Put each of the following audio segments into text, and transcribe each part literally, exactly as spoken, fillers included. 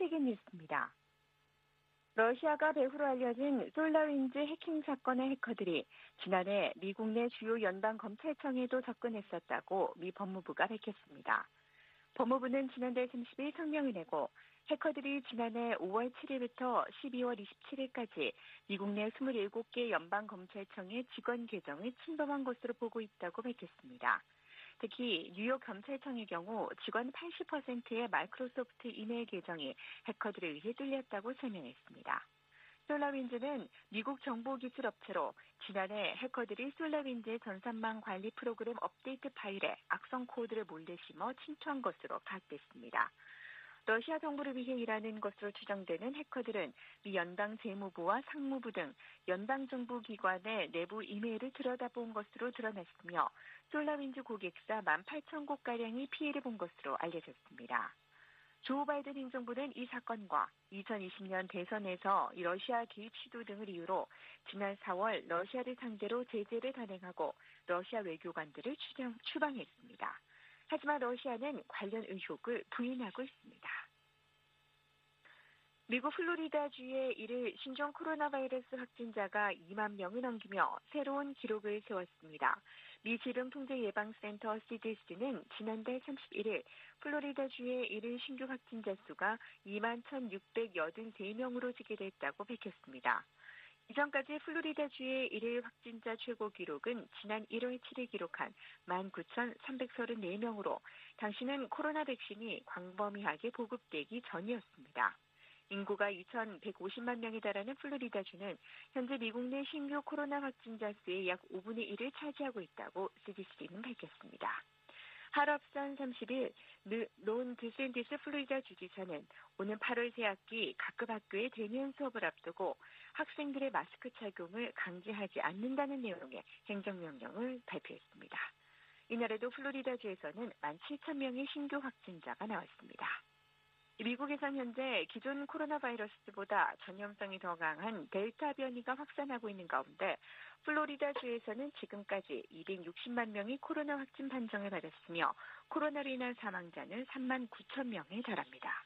세계 뉴스입니다. 러시아가 배후로 알려진 솔라윈즈 해킹 사건의 해커들이 지난해 미국 내 주요 연방검찰청에도 접근했었다고 미 법무부가 밝혔습니다. 법무부는 지난달 삼십일 성명을 내고 해커들이 지난해 오월 칠일부터 십이월 이십칠일까지 미국 내 스물일곱 개 연방검찰청의 직원 계정을 침범한 것으로 보고 있다고 밝혔습니다. 특히 뉴욕 검찰청의 경우 직원 팔십 퍼센트의 마이크로소프트 이메일 계정이 해커들에 의해 뚫렸다고 설명했습니다. 솔라윈즈는 미국 정보기술업체로 지난해 해커들이 솔라윈즈의 전산망 관리 프로그램 업데이트 파일에 악성 코드를 몰래 심어 침투한 것으로 파악됐습니다. 러시아 정부를 위해 일하는 것으로 추정되는 해커들은 미 연방 재무부와 상무부 등 연방정부 기관의 내부 이메일을 들여다본 것으로 드러났으며 솔라윈즈 고객사 만 팔천 곳가량이 피해를 본 것으로 알려졌습니다. 조 바이든 행정부는 이 사건과 이천이십 년 대선에서 러시아 개입 시도 등을 이유로 지난 사월 러시아를 상대로 제재를 단행하고 러시아 외교관들을 추정, 추방했습니다. 하지만 러시아는 관련 의혹을 부인하고 있습니다. 미국 플로리다주의 일일 신종 코로나 바이러스 확진자가 이만 명을 넘기며 새로운 기록을 세웠습니다. 미 질병통제예방센터 씨디씨는 지난달 삼십일일 플로리다주의 일일 신규 확진자 수가 이만 천육백팔십삼 명으로 집계됐다고 밝혔습니다. 이전까지 플로리다주의 일일 확진자 최고 기록은 지난 일월 칠일 기록한 만 구천삼백삼십사 명으로 당시는 코로나 백신이 광범위하게 보급되기 전이었습니다. 인구가 이천백오십만 명에 달하는 플로리다주는 현재 미국 내 신규 코로나 확진자 수의 약 오분의 일을 차지하고 있다고 씨디씨는 밝혔습니다. 한업선 삼십일 론 드샌티스 플로리다 주지사는 오는 팔월 새학기 각급 학교의 대면 수업을 앞두고 학생들의 마스크 착용을 강제하지 않는다는 내용의 행정명령을 발표했습니다. 이날에도 플로리다주에서는 만 칠천 명의 신규 확진자가 나왔습니다. 미국에선 현재 기존 코로나 바이러스보다 전염성이 더 강한 델타 변이가 확산하고 있는 가운데 플로리다주에서는 지금까지 이백육십만 명이 코로나 확진 판정을 받았으며 코로나로 인한 사망자는 삼만 구천 명에 달합니다.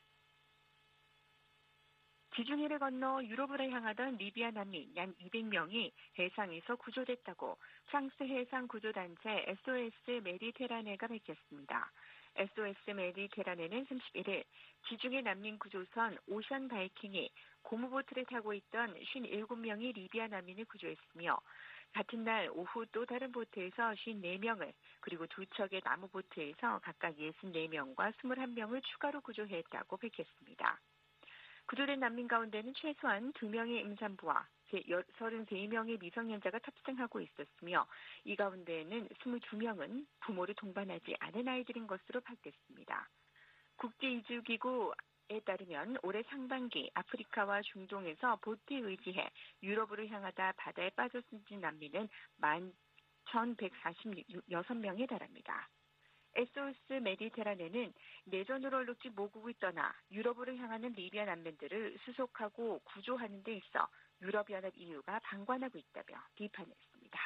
지중해를 건너 유럽으로 향하던 리비아 난민 약 이백 명이 해상에서 구조됐다고 프랑스 해상구조단체 에스오에스 메디테라네가 밝혔습니다. 에스오에스 메디테라네는 삼십일일 지중해 난민구조선 오션 바이킹이 고무보트를 타고 있던 오십칠 명의 리비아 난민을 구조했으며 같은 날 오후 또 다른 보트에서 오십사 명을 그리고 두 척의 나무보트에서 각각 육십사 명과 이십일 명을 추가로 구조했다고 밝혔습니다. 구조된 난민 가운데는 최소한 두 명의 임산부와 삼십삼 명의 미성년자가 탑승하고 있었으며 이 가운데에는 이십이 명은 부모를 동반하지 않은 아이들인 것으로 밝혔습니다. 국제이주기구에 따르면 올해 상반기 아프리카와 중동에서 보트에 의지해 유럽으로 향하다 바다에 빠져있는 난민은 만 천백사십육 명에 달합니다. 에스오에스 메디테라네는 내전으로 얼룩진 모국을 떠나 유럽으로 향하는 리비아 난민들을 수속하고 구조하는 데 있어 유럽연합 이유가 방관하고 있다며 비판했습니다.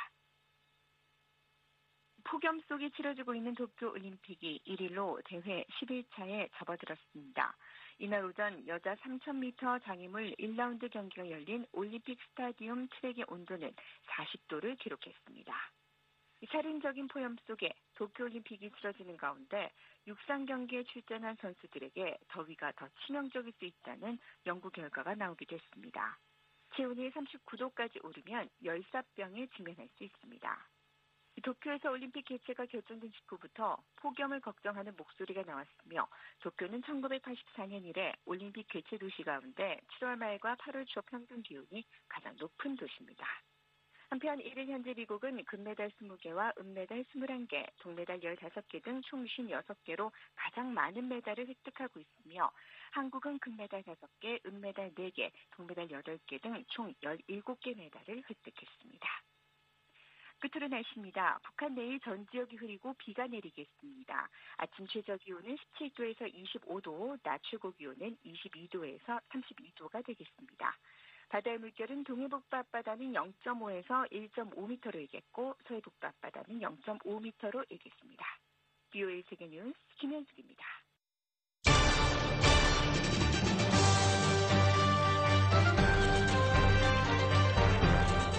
폭염 속에 치러지고 있는 도쿄올림픽이 일일로 대회 십일 차에 접어들었습니다. 이날 오전 여자 삼천 미터 장애물 일 라운드 경기가 열린 올림픽 스타디움 트랙의 온도는 사십 도를 기록했습니다. 살인적인 폭염 속에 도쿄올림픽이 치러지는 가운데 육상 경기에 출전한 선수들에게 더위가 더 치명적일 수 있다는 연구 결과가 나오기도 했습니다. 체온이 삼십구 도까지 오르면 열사병에 직면할 수 있습니다. 도쿄에서 올림픽 개최가 결정된 직후부터 폭염을 걱정하는 목소리가 나왔으며 도쿄는 천구백팔십사 년 이래 올림픽 개최 도시 가운데 칠월 말과 팔월 초 평균 기온이 가장 높은 도시입니다. 한편 일일 현재 미국은 금메달 이십 개와 은메달 이십일 개, 동메달 십오 개 등 총 오십육 개로 가장 많은 메달을 획득하고 있으며 한국은 금메달 다섯 개, 은메달 네 개, 동메달 여덟 개 등 총 열일곱 개 메달을 획득했습니다. 끝으로 날씨입니다. 북한 내일 전 지역이 흐리고 비가 내리겠습니다. 아침 최저 기온은 십칠 도에서 이십오 도, 낮 최고 기온은 이십이 도에서 삼십이 도가 되겠습니다. 바다의 물결은 동해북부 앞바다는 영 점 오에서 일 점 오 미터로 일겠고 서해북부 앞바다는 영 점 오 미터로 일겠습니다. 비오에이 세계뉴스 김현숙입니다.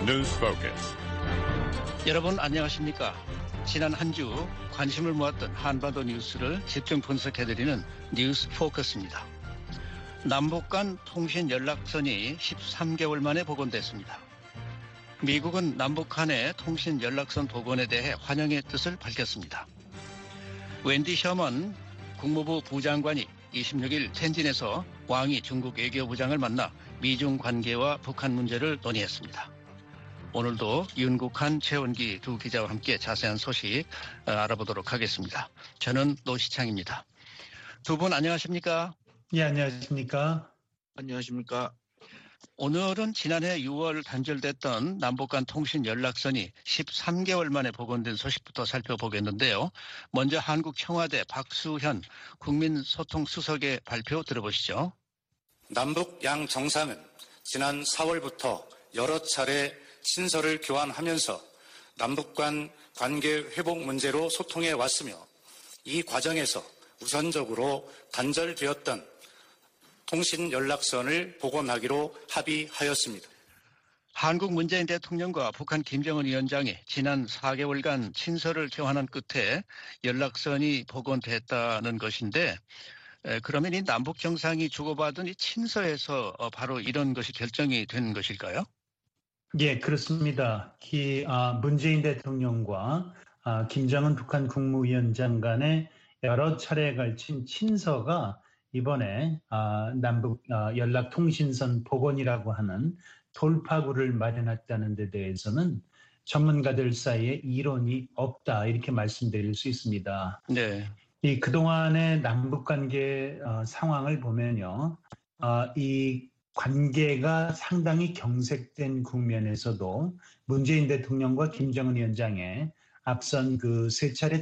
뉴스 포커스. 여러분 안녕하십니까? 지난 한 주 관심을 모았던 한반도 뉴스를 집중 분석해드리는 뉴스 포커스입니다. 남북 간 통신 연락선이 십삼 개월 만에 복원됐습니다. 미국은 남북 간의 통신 연락선 복원에 대해 환영의 뜻을 밝혔습니다. 웬디 셔먼 국무부 부장관이 이십육 일 텐진에서 왕이 중국 외교부장을 만나 미중 관계와 북한 문제를 논의했습니다. 오늘도 윤국한, 최원기 두 기자와 함께 자세한 소식 알아보도록 하겠습니다. 저는 노시창입니다. 두 분 안녕하십니까? 예, 안녕하십니까? 안녕하십니까? 오늘은 지난해 유월 단절됐던 남북 간 통신 연락선이 십삼 개월 만에 복원된 소식부터 살펴보겠는데요. 먼저 한국 청와대 박수현 국민소통수석의 발표 들어보시죠. 남북 양 정상은 지난 사월부터 여러 차례 친서를 교환하면서 남북 간 관계 회복 문제로 소통해 왔으며 이 과정에서 우선적으로 단절되었던 통신 연락선을 복원하기로 합의하였습니다. 한국 문재인 대통령과 북한 김정은 위원장이 지난 사 개월간 친서를 교환한 끝에 연락선이 복원됐다는 것인데, 그러면 이 남북 정상이 주고받은 이 친서에서 바로 이런 것이 결정이 된 것일까요? 예, 그렇습니다. 기, 아, 문재인 대통령과 아, 김정은 북한 국무위원장 간의 여러 차례에 걸친 친서가 이번에 아, 남북 아, 연락통신선 복원이라고 하는 돌파구를 마련했다는 데 대해서는 전문가들 사이에 이론이 없다, 이렇게 말씀드릴 수 있습니다. 네. 이 그동안의 남북관계 어, 상황을 보면요, 어, 이 관계가 상당히 경색된 국면에서도 문재인 대통령과 김정은 위원장의 앞선 그 세 차례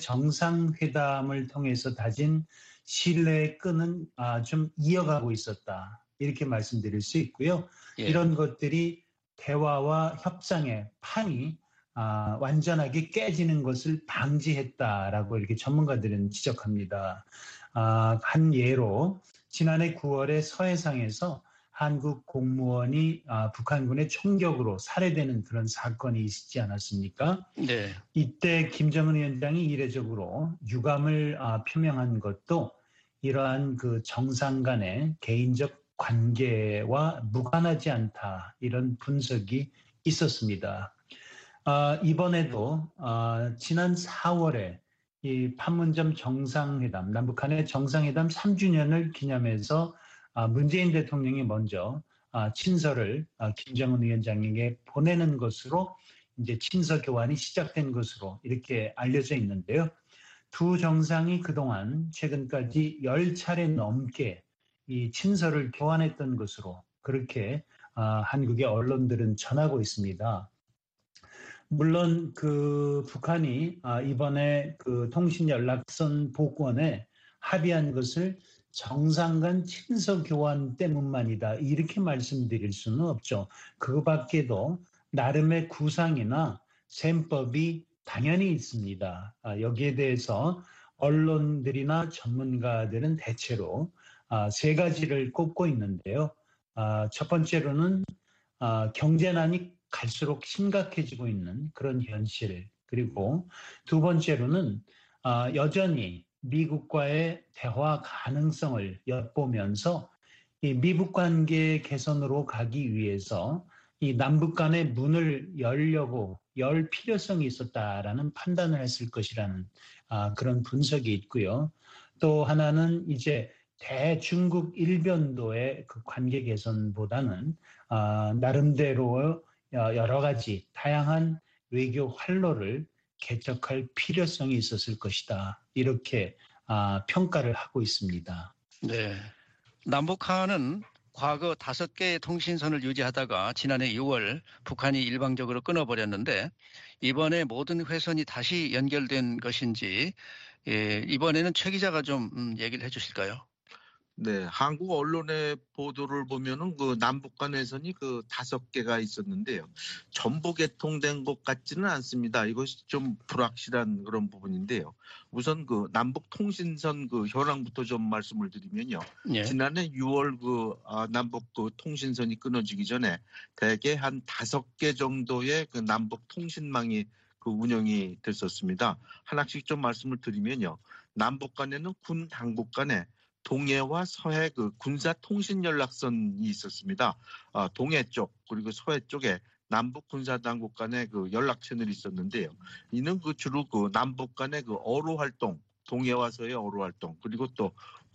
정상회담을 통해서 다진 신뢰의 끈은 아, 좀 이어가고 있었다, 이렇게 말씀드릴 수 있고요. 예. 이런 것들이 대화와 협상의 판이 아, 완전하게 깨지는 것을 방지했다라고 이렇게 전문가들은 지적합니다. 아, 한 예로 지난해 구월에 서해상에서 한국 공무원이 아, 북한군의 총격으로 살해되는 그런 사건이 있지 않았습니까? 네. 이때 김정은 위원장이 이례적으로 유감을 아, 표명한 것도 이러한 그 정상 간의 개인적 관계와 무관하지 않다, 이런 분석이 있었습니다. 아, 이번에도 아, 지난 사월에 이 판문점 정상회담, 남북한의 정상회담 삼 주년을 기념해서 아, 문재인 대통령이 먼저 아, 친서를 아, 김정은 위원장에게 보내는 것으로 이제 친서 교환이 시작된 것으로 이렇게 알려져 있는데요. 두 정상이 그동안 최근까지 열 차례 넘게 이 친서를 교환했던 것으로 그렇게 아, 한국의 언론들은 전하고 있습니다. 물론 그 북한이 아, 이번에 그 통신 연락선 복원에 합의한 것을 정상 간 친서 교환 때문만이다, 이렇게 말씀드릴 수는 없죠. 그 밖에도 나름의 구상이나 셈법이 당연히 있습니다. 아, 여기에 대해서 언론들이나 전문가들은 대체로 아, 세 가지를 꼽고 있는데요. 아, 첫 번째로는 아, 경제난이 갈수록 심각해지고 있는 그런 현실, 그리고 두 번째로는 아, 여전히 미국과의 대화 가능성을 엿보면서 이 미북 관계 개선으로 가기 위해서 이 남북 간의 문을 열려고 열 필요성이 있었다라는 판단을 했을 것이라는 아, 그런 분석이 있고요. 또 하나는 이제 대중국 일변도의 그 관계 개선보다는 아, 나름대로 여러 가지 다양한 외교 활로를 개척할 필요성이 있었을 것이다, 이렇게 아, 평가를 하고 있습니다. 네. 남북한은 과거 다섯 개의 통신선을 유지하다가 지난해 유월 북한이 일방적으로 끊어버렸는데, 이번에 모든 회선이 다시 연결된 것인지 예, 이번에는 최 기자가 좀 음, 얘기를 해 주실까요? 네, 한국 언론의 보도를 보면은 그 남북 간 회선이 그 다섯 개가 있었는데요. 전부 개통된 것 같지는 않습니다. 이것이 좀 불확실한 그런 부분인데요. 우선 그 남북 통신선 그 현황부터 좀 말씀을 드리면요. 예. 지난해 유월 그 아, 남북 그 통신선이 끊어지기 전에 대개 한 다섯 개 정도의 그 남북 통신망이 그 운영이 됐었습니다. 하나씩 좀 말씀을 드리면요. 남북 간에는 군 당국 간에 동해와 서해 그 군사 통신 연락선이 있었습니다. 아, 동해 쪽 그리고 서해 쪽에 남북 군사 당국 간의 그 연락 채널이 있었는데요. 이는 그 주로 그 남북 간의 그 어로 활동, 동해와 서해 어로 활동 그리고 또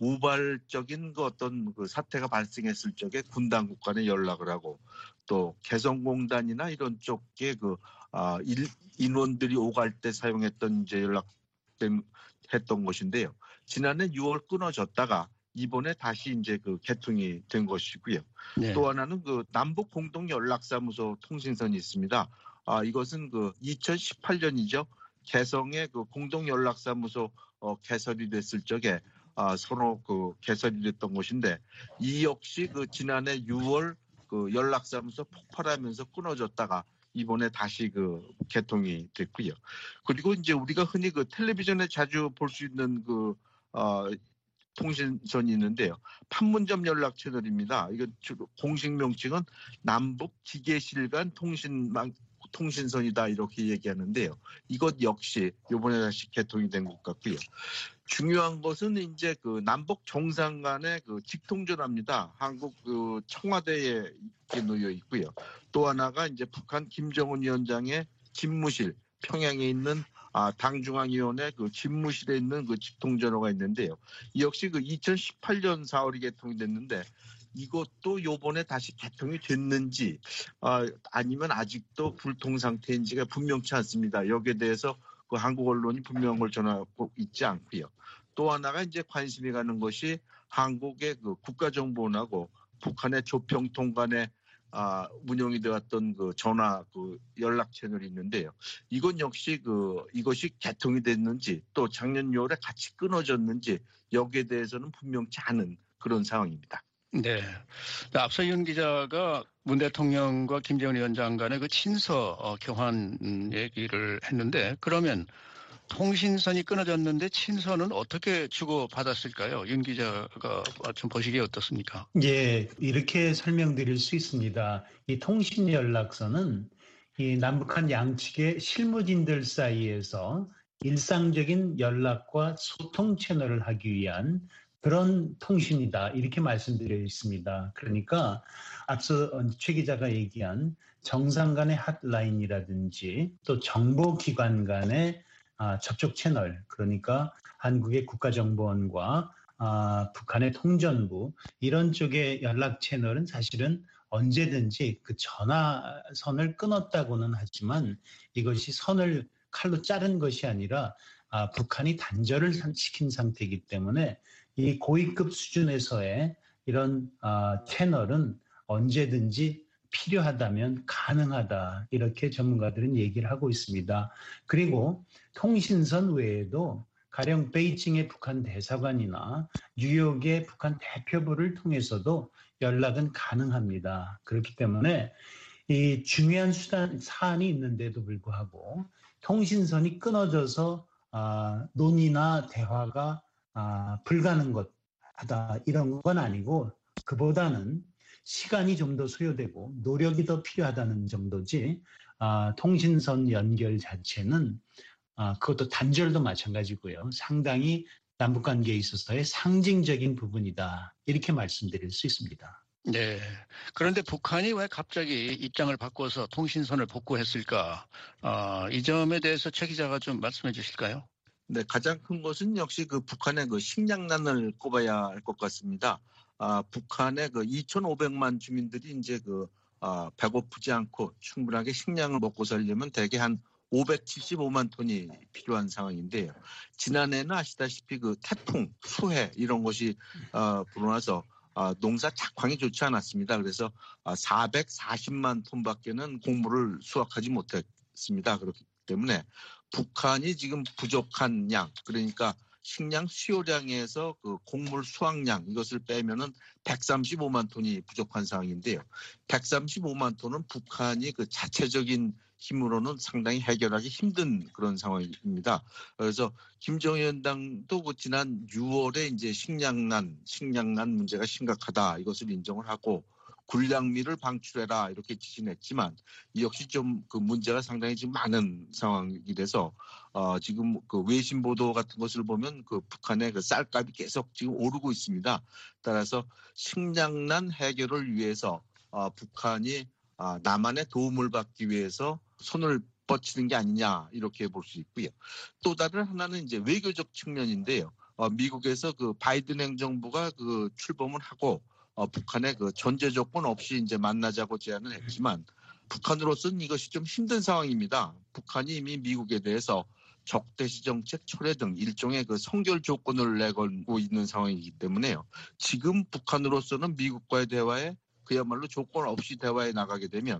우발적인 그 어떤 그 사태가 발생했을 적에 군 당국 간에 연락을 하고 또 개성공단이나 이런 쪽에 그 아, 일, 인원들이 오갈 때 사용했던 이제 연락된 했던 것인데요. 지난해 유월 끊어졌다가 이번에 다시 이제 그 개통이 된 것이고요. 네. 또 하나는 그 남북 공동 연락사무소 통신선이 있습니다. 아, 이것은 그 이천십팔 년이죠. 개성의 그 공동 연락사무소 어, 개설이 됐을 적에 아, 서로 그 개설이 됐던 것인데 이 역시 그 지난해 유월 그 연락사무소 폭발하면서 끊어졌다가 이번에 다시 그 개통이 됐고요. 그리고 이제 우리가 흔히 그 텔레비전에 자주 볼 수 있는 그 어, 통신선이 있는데요. 판문점 연락 채널입니다. 이거 주로 공식 명칭은 남북 기계실 간 통신망 통신선이다 이렇게 얘기하는데요. 이것 역시 이번에 다시 개통이 된 것 같고요. 중요한 것은 이제 그 남북 정상 간의 그 직통전화입니다. 한국 그 청와대에 놓여 있고요. 또 하나가 이제 북한 김정은 위원장의 집무실 평양에 있는 아, 당중앙위원회 그 집무실에 있는 그 직통전화가 있는데요. 이 역시 그 이천십팔 년 사월에 개통이 됐는데 이것도 요번에 다시 개통이 됐는지 아, 아니면 아직도 불통 상태인지가 분명치 않습니다. 여기에 대해서 그 한국 언론이 분명한 걸 전하고 있지 않고요. 또 하나가 이제 관심이 가는 것이 한국의 그 국가정보원하고 북한의 조평통 간에 아, 운영이 되었던 그 전화 그 연락 채널이 있는데요. 이건 역시 그 이것이 개통이 됐는지 또 작년 유월에 같이 끊어졌는지 여기에 대해서는 분명치 않은 그런 상황입니다. 네. 앞서 윤 기자가 문 대통령과 김정은 위원장 간의 그 친서 교환 얘기를 했는데 그러면 통신선이 끊어졌는데 친서는 어떻게 주고받았을까요? 윤 기자가 좀 보시기에 어떻습니까? 예, 이렇게 설명드릴 수 있습니다. 이 통신 연락선은 이 남북한 양측의 실무진들 사이에서 일상적인 연락과 소통 채널을 하기 위한 그런 통신이다. 이렇게 말씀드려 있습니다. 그러니까 앞서 최 기자가 얘기한 정상 간의 핫라인이라든지 또 정보기관 간의 아, 접촉 채널, 그러니까 한국의 국가정보원과 아, 북한의 통전부 이런 쪽의 연락 채널은 사실은 언제든지 그 전화선을 끊었다고는 하지만 이것이 선을 칼로 자른 것이 아니라 아, 북한이 단절을 시킨 상태이기 때문에 이 고위급 수준에서의 이런 아, 채널은 언제든지 필요하다면 가능하다 이렇게 전문가들은 얘기를 하고 있습니다. 그리고 통신선 외에도 가령 베이징의 북한 대사관이나 뉴욕의 북한 대표부를 통해서도 연락은 가능합니다. 그렇기 때문에 이 중요한 수단 사안이 있는데도 불구하고 통신선이 끊어져서 아, 논의나 대화가 아, 불가능하다 이런 건 아니고 그보다는 시간이 좀 더 소요되고 노력이 더 필요하다는 정도지 아, 통신선 연결 자체는 아, 그것도 단절도 마찬가지고요. 상당히 남북관계에 있어서의 상징적인 부분이다. 이렇게 말씀드릴 수 있습니다. 네. 그런데 북한이 왜 갑자기 입장을 바꿔서 통신선을 복구했을까? 아, 이 점에 대해서 최 기자가 좀 말씀해 주실까요? 네, 가장 큰 것은 역시 그 북한의 그 식량난을 꼽아야 할 것 같습니다. 아, 북한의 그 이천오백만 주민들이 이제 그 아, 배고프지 않고 충분하게 식량을 먹고 살려면 대개 한 오백칠십오만 톤이 필요한 상황인데요. 지난해는 아시다시피 그 태풍, 수해 이런 것이 어, 불어나서 어, 농사 작황이 좋지 않았습니다. 그래서 어, 사백사십만 톤밖에는 곡물을 수확하지 못했습니다. 그렇기 때문에 북한이 지금 부족한 양, 그러니까 식량 수요량에서 그 곡물 수확량 이것을 빼면은 백삼십오만 톤이 부족한 상황인데요. 백삼십오만 톤은 북한이 그 자체적인 힘으로는 상당히 해결하기 힘든 그런 상황입니다. 그래서 김정일 위원장도 그 지난 유월에 이제 식량난, 식량난 문제가 심각하다 이것을 인정을 하고 군량미를 방출해라 이렇게 지시했지만 이 역시 좀 그 문제가 상당히 지금 많은 상황이라서 어 지금 그 외신 보도 같은 것을 보면 그 북한의 그 쌀값이 계속 지금 오르고 있습니다. 따라서 식량난 해결을 위해서 어 북한이 아, 남한의 도움을 받기 위해서 손을 뻗치는 게 아니냐 이렇게 볼 수 있고요. 또 다른 하나는 이제 외교적 측면인데요. 어, 미국에서 그 바이든 행정부가 그 출범을 하고 어, 북한의 그 전제 조건 없이 이제 만나자고 제안을 했지만 북한으로서는 이것이 좀 힘든 상황입니다. 북한이 이미 미국에 대해서 적대시 정책 철회 등 일종의 그 선결 조건을 내걸고 있는 상황이기 때문에요. 지금 북한으로서는 미국과의 대화에 그야말로 조건 없이 대화에 나가게 되면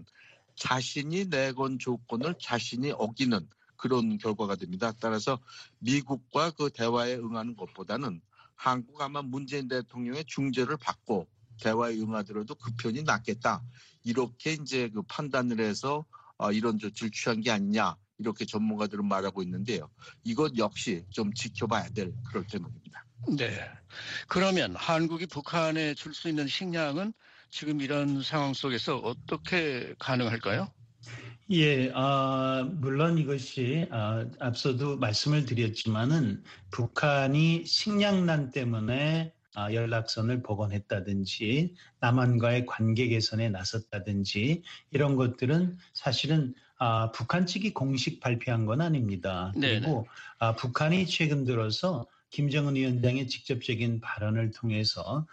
자신이 내건 조건을 자신이 어기는 그런 결과가 됩니다. 따라서 미국과 그 대화에 응하는 것보다는 한국 아마 문재인 대통령의 중재를 받고 대화에 응하더라도 그 편이 낫겠다. 이렇게 이제 그 판단을 해서 이런 조치를 취한 게 아니냐. 이렇게 전문가들은 말하고 있는데요. 이것 역시 좀 지켜봐야 될 그럴 대목입니다. 네. 그러면 한국이 북한에 줄 수 있는 식량은 지금 이런 상황 속에서 어떻게 가능할까요? 예, 아, 물론 이것이 아, 앞서도 말씀을 드렸지만은 북한이 식량난 때문에 아, 연락선을 복원했다든지 남한과의 관계 개선에 나섰다든지 이런 것들은 사실은 아, 북한 측이 공식 발표한 건 아닙니다. 그리고 아, 북한이 최근 들어서 김정은 위원장의 직접적인 발언을 통해서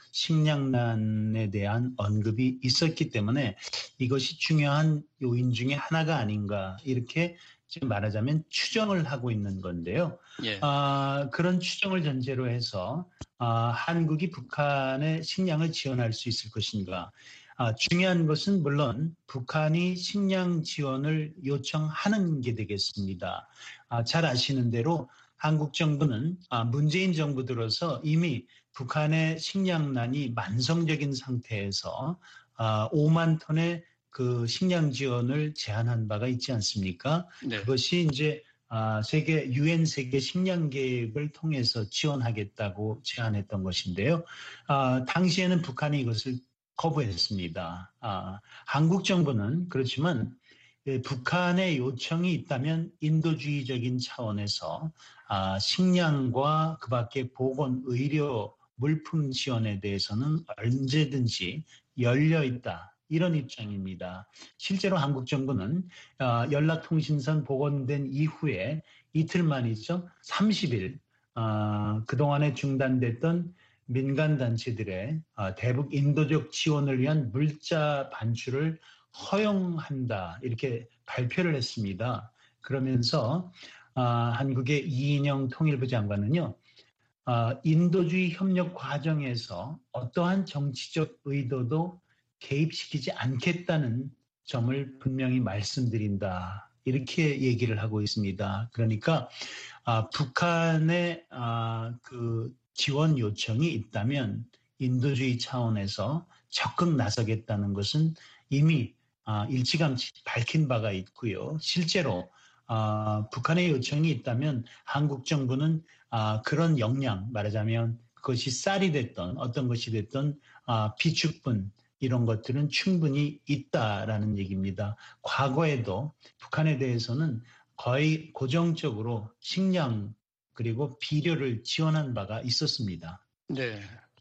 식량난에 대한 언급이 있었기 때문에 이것이 중요한 요인 중에 하나가 아닌가 이렇게 지금 말하자면 추정을 하고 있는 건데요. 예. 아, 그런 추정을 전제로 해서 아, 한국이 북한의 식량을 지원할 수 있을 것인가. 아, 중요한 것은 물론 북한이 식량 지원을 요청하는 게 되겠습니다. 아, 잘 아시는 대로 한국 정부는 아, 문재인 정부 들어서 이미 북한의 식량난이 만성적인 상태에서 아, 오만 톤의 그 식량 지원을 제안한 바가 있지 않습니까? 네. 그것이 이제 아, 세계 유엔 세계 식량 계획을 통해서 지원하겠다고 제안했던 것인데요. 아, 당시에는 북한이 이것을 거부했습니다. 아, 한국 정부는 그렇지만 예, 북한의 요청이 있다면 인도주의적인 차원에서 아, 식량과 그 밖에 보건, 의료, 물품 지원에 대해서는 언제든지 열려 있다. 이런 입장입니다. 실제로 한국 정부는 어, 연락통신선 복원된 이후에 이틀 만이죠. 삼십 일 어, 그동안에 중단됐던 민간단체들의 어, 대북 인도적 지원을 위한 물자 반출을 허용한다. 이렇게 발표를 했습니다. 그러면서 어, 한국의 이인영 통일부 장관은요. 어, 인도주의 협력 과정에서 어떠한 정치적 의도도 개입시키지 않겠다는 점을 분명히 말씀드린다. 이렇게 얘기를 하고 있습니다. 그러니까 아, 북한의 아, 그 지원 요청이 있다면 인도주의 차원에서 적극 나서겠다는 것은 이미 아, 일찌감치 밝힌 바가 있고요. 실제로 아, 북한의 요청이 있다면 한국 정부는 아, 그런 역량, 말하자면 그것이 쌀이 됐던 어떤 것이 됐던 아, 비축분 이런 것들은 충분히 있다라는 얘기입니다. 과거에도 북한에 대해서는 거의 고정적으로 식량 그리고 비료를 지원한 바가 있었습니다. 네.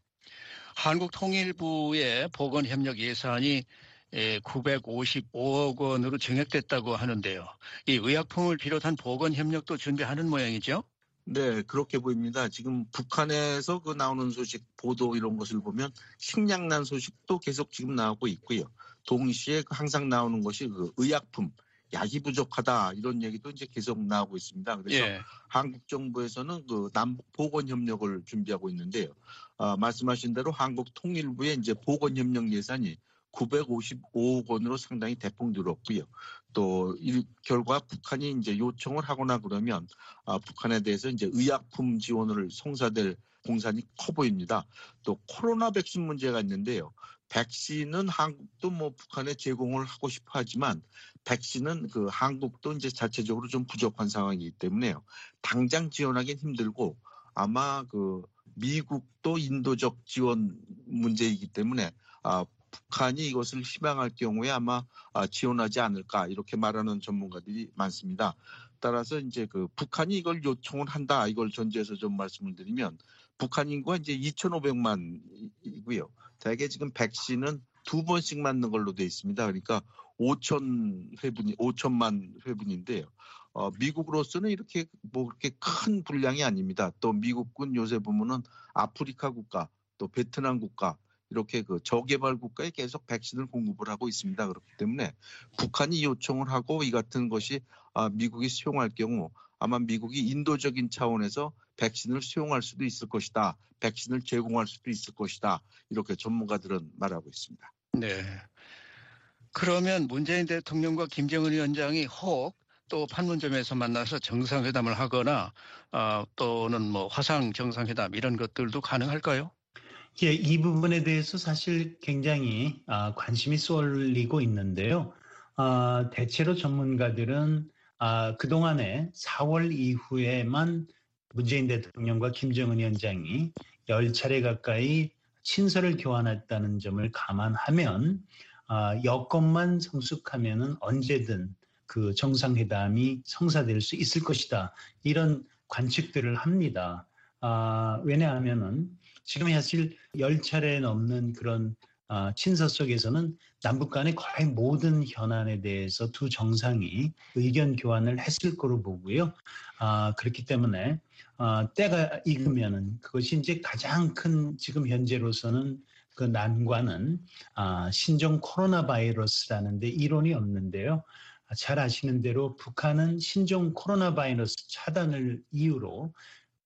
한국통일부의 보건협력 예산이 구백오십오억 원으로 증액됐다고 하는데요. 이 의약품을 비롯한 보건협력도 준비하는 모양이죠? 네, 그렇게 보입니다. 지금 북한에서 그 나오는 소식, 보도 이런 것을 보면 식량난 소식도 계속 지금 나오고 있고요. 동시에 항상 나오는 것이 그 의약품, 약이 부족하다 이런 얘기도 이제 계속 나오고 있습니다. 그래서 예. 한국 정부에서는 그 남북 보건 협력을 준비하고 있는데요. 아, 말씀하신 대로 한국 통일부의 이제 보건 협력 예산이 구백오십오억 원으로 상당히 대폭 늘었고요. 또 이 결과 북한이 이제 요청을 하거나 그러면 아, 북한에 대해서 이제 의약품 지원을 송사될 공산이 커 보입니다. 또 코로나 백신 문제가 있는데요. 백신은 한국도 뭐 북한에 제공을 하고 싶어 하지만 백신은 그 한국도 이제 자체적으로 좀 부족한 상황이기 때문에요. 당장 지원하기는 힘들고 아마 그 미국도 인도적 지원 문제이기 때문에 아, 북한이 이것을 희망할 경우에 아마 아, 지원하지 않을까 이렇게 말하는 전문가들이 많습니다. 따라서 이제 그 북한이 이걸 요청을 한다 이걸 전제해서 좀 말씀을 드리면 북한 인구가 이제 이천오백만이고요. 대개 지금 백신은 두 번씩 맞는 걸로 돼 있습니다. 그러니까 오천 회분이 오천만 회분인데요. 어, 미국으로서는 이렇게 뭐 그렇게 큰 분량이 아닙니다. 또 미국군 요새 보면은 아프리카 국가, 또 베트남 국가 이렇게 그 저개발 국가에 계속 백신을 공급을 하고 있습니다. 그렇기 때문에 북한이 요청을 하고 이 같은 것이 아, 미국이 수용할 경우 아마 미국이 인도적인 차원에서 백신을 수용할 수도 있을 것이다. 백신을 제공할 수도 있을 것이다. 이렇게 전문가들은 말하고 있습니다. 네. 그러면 문재인 대통령과 김정은 위원장이 혹 또 판문점에서 만나서 정상회담을 하거나 어, 또는 뭐 화상 정상회담 이런 것들도 가능할까요? 예, 이 부분에 대해서 사실 굉장히 아, 관심이 쏠리고 있는데요. 아, 대체로 전문가들은 아, 그동안에 사월 이후에만 문재인 대통령과 김정은 위원장이 열 차례 가까이 친서를 교환했다는 점을 감안하면 아, 여건만 성숙하면은 언제든 그 정상회담이 성사될 수 있을 것이다. 이런 관측들을 합니다. 아, 왜냐하면은 지금 사실 열 차례 넘는 그런 아, 친서 속에서는 남북 간의 거의 모든 현안에 대해서 두 정상이 의견 교환을 했을 거로 보고요. 아, 그렇기 때문에 아, 때가 익으면은 그것이 이제 가장 큰 지금 현재로서는 그 난관은 아, 신종 코로나 바이러스라는 데 이론이 없는데요. 잘 아시는 대로 북한은 신종 코로나 바이러스 차단을 이유로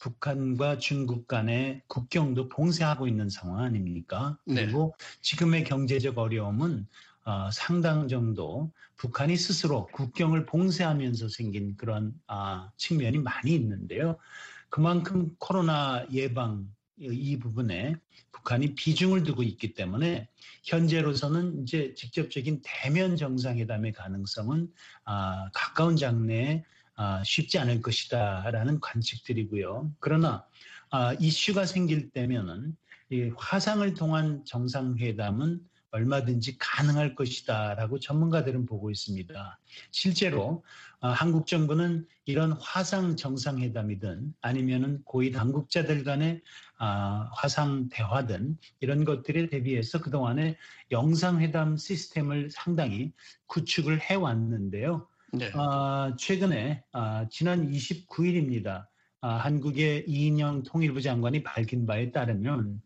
북한과 중국 간의 국경도 봉쇄하고 있는 상황 아닙니까? 네. 그리고 지금의 경제적 어려움은 어, 상당 정도 북한이 스스로 국경을 봉쇄하면서 생긴 그런 아, 측면이 많이 있는데요. 그만큼 코로나 예방 이 부분에 북한이 비중을 두고 있기 때문에 현재로서는 이제 직접적인 대면 정상회담의 가능성은 아, 가까운 장래에 아, 쉽지 않을 것이다라는 관측들이고요. 그러나 아, 이슈가 생길 때면은 이 화상을 통한 정상회담은 얼마든지 가능할 것이다라고 전문가들은 보고 있습니다. 실제로 아, 한국 정부는 이런 화상 정상회담이든 아니면은 고위 당국자들 간의 아, 화상 대화든 이런 것들에 대비해서 그동안에 영상회담 시스템을 상당히 구축을 해왔는데요. 네. 아, 최근에 아, 지난 이십구일입니다. 아, 한국의 이인영 통일부 장관이 밝힌 바에 따르면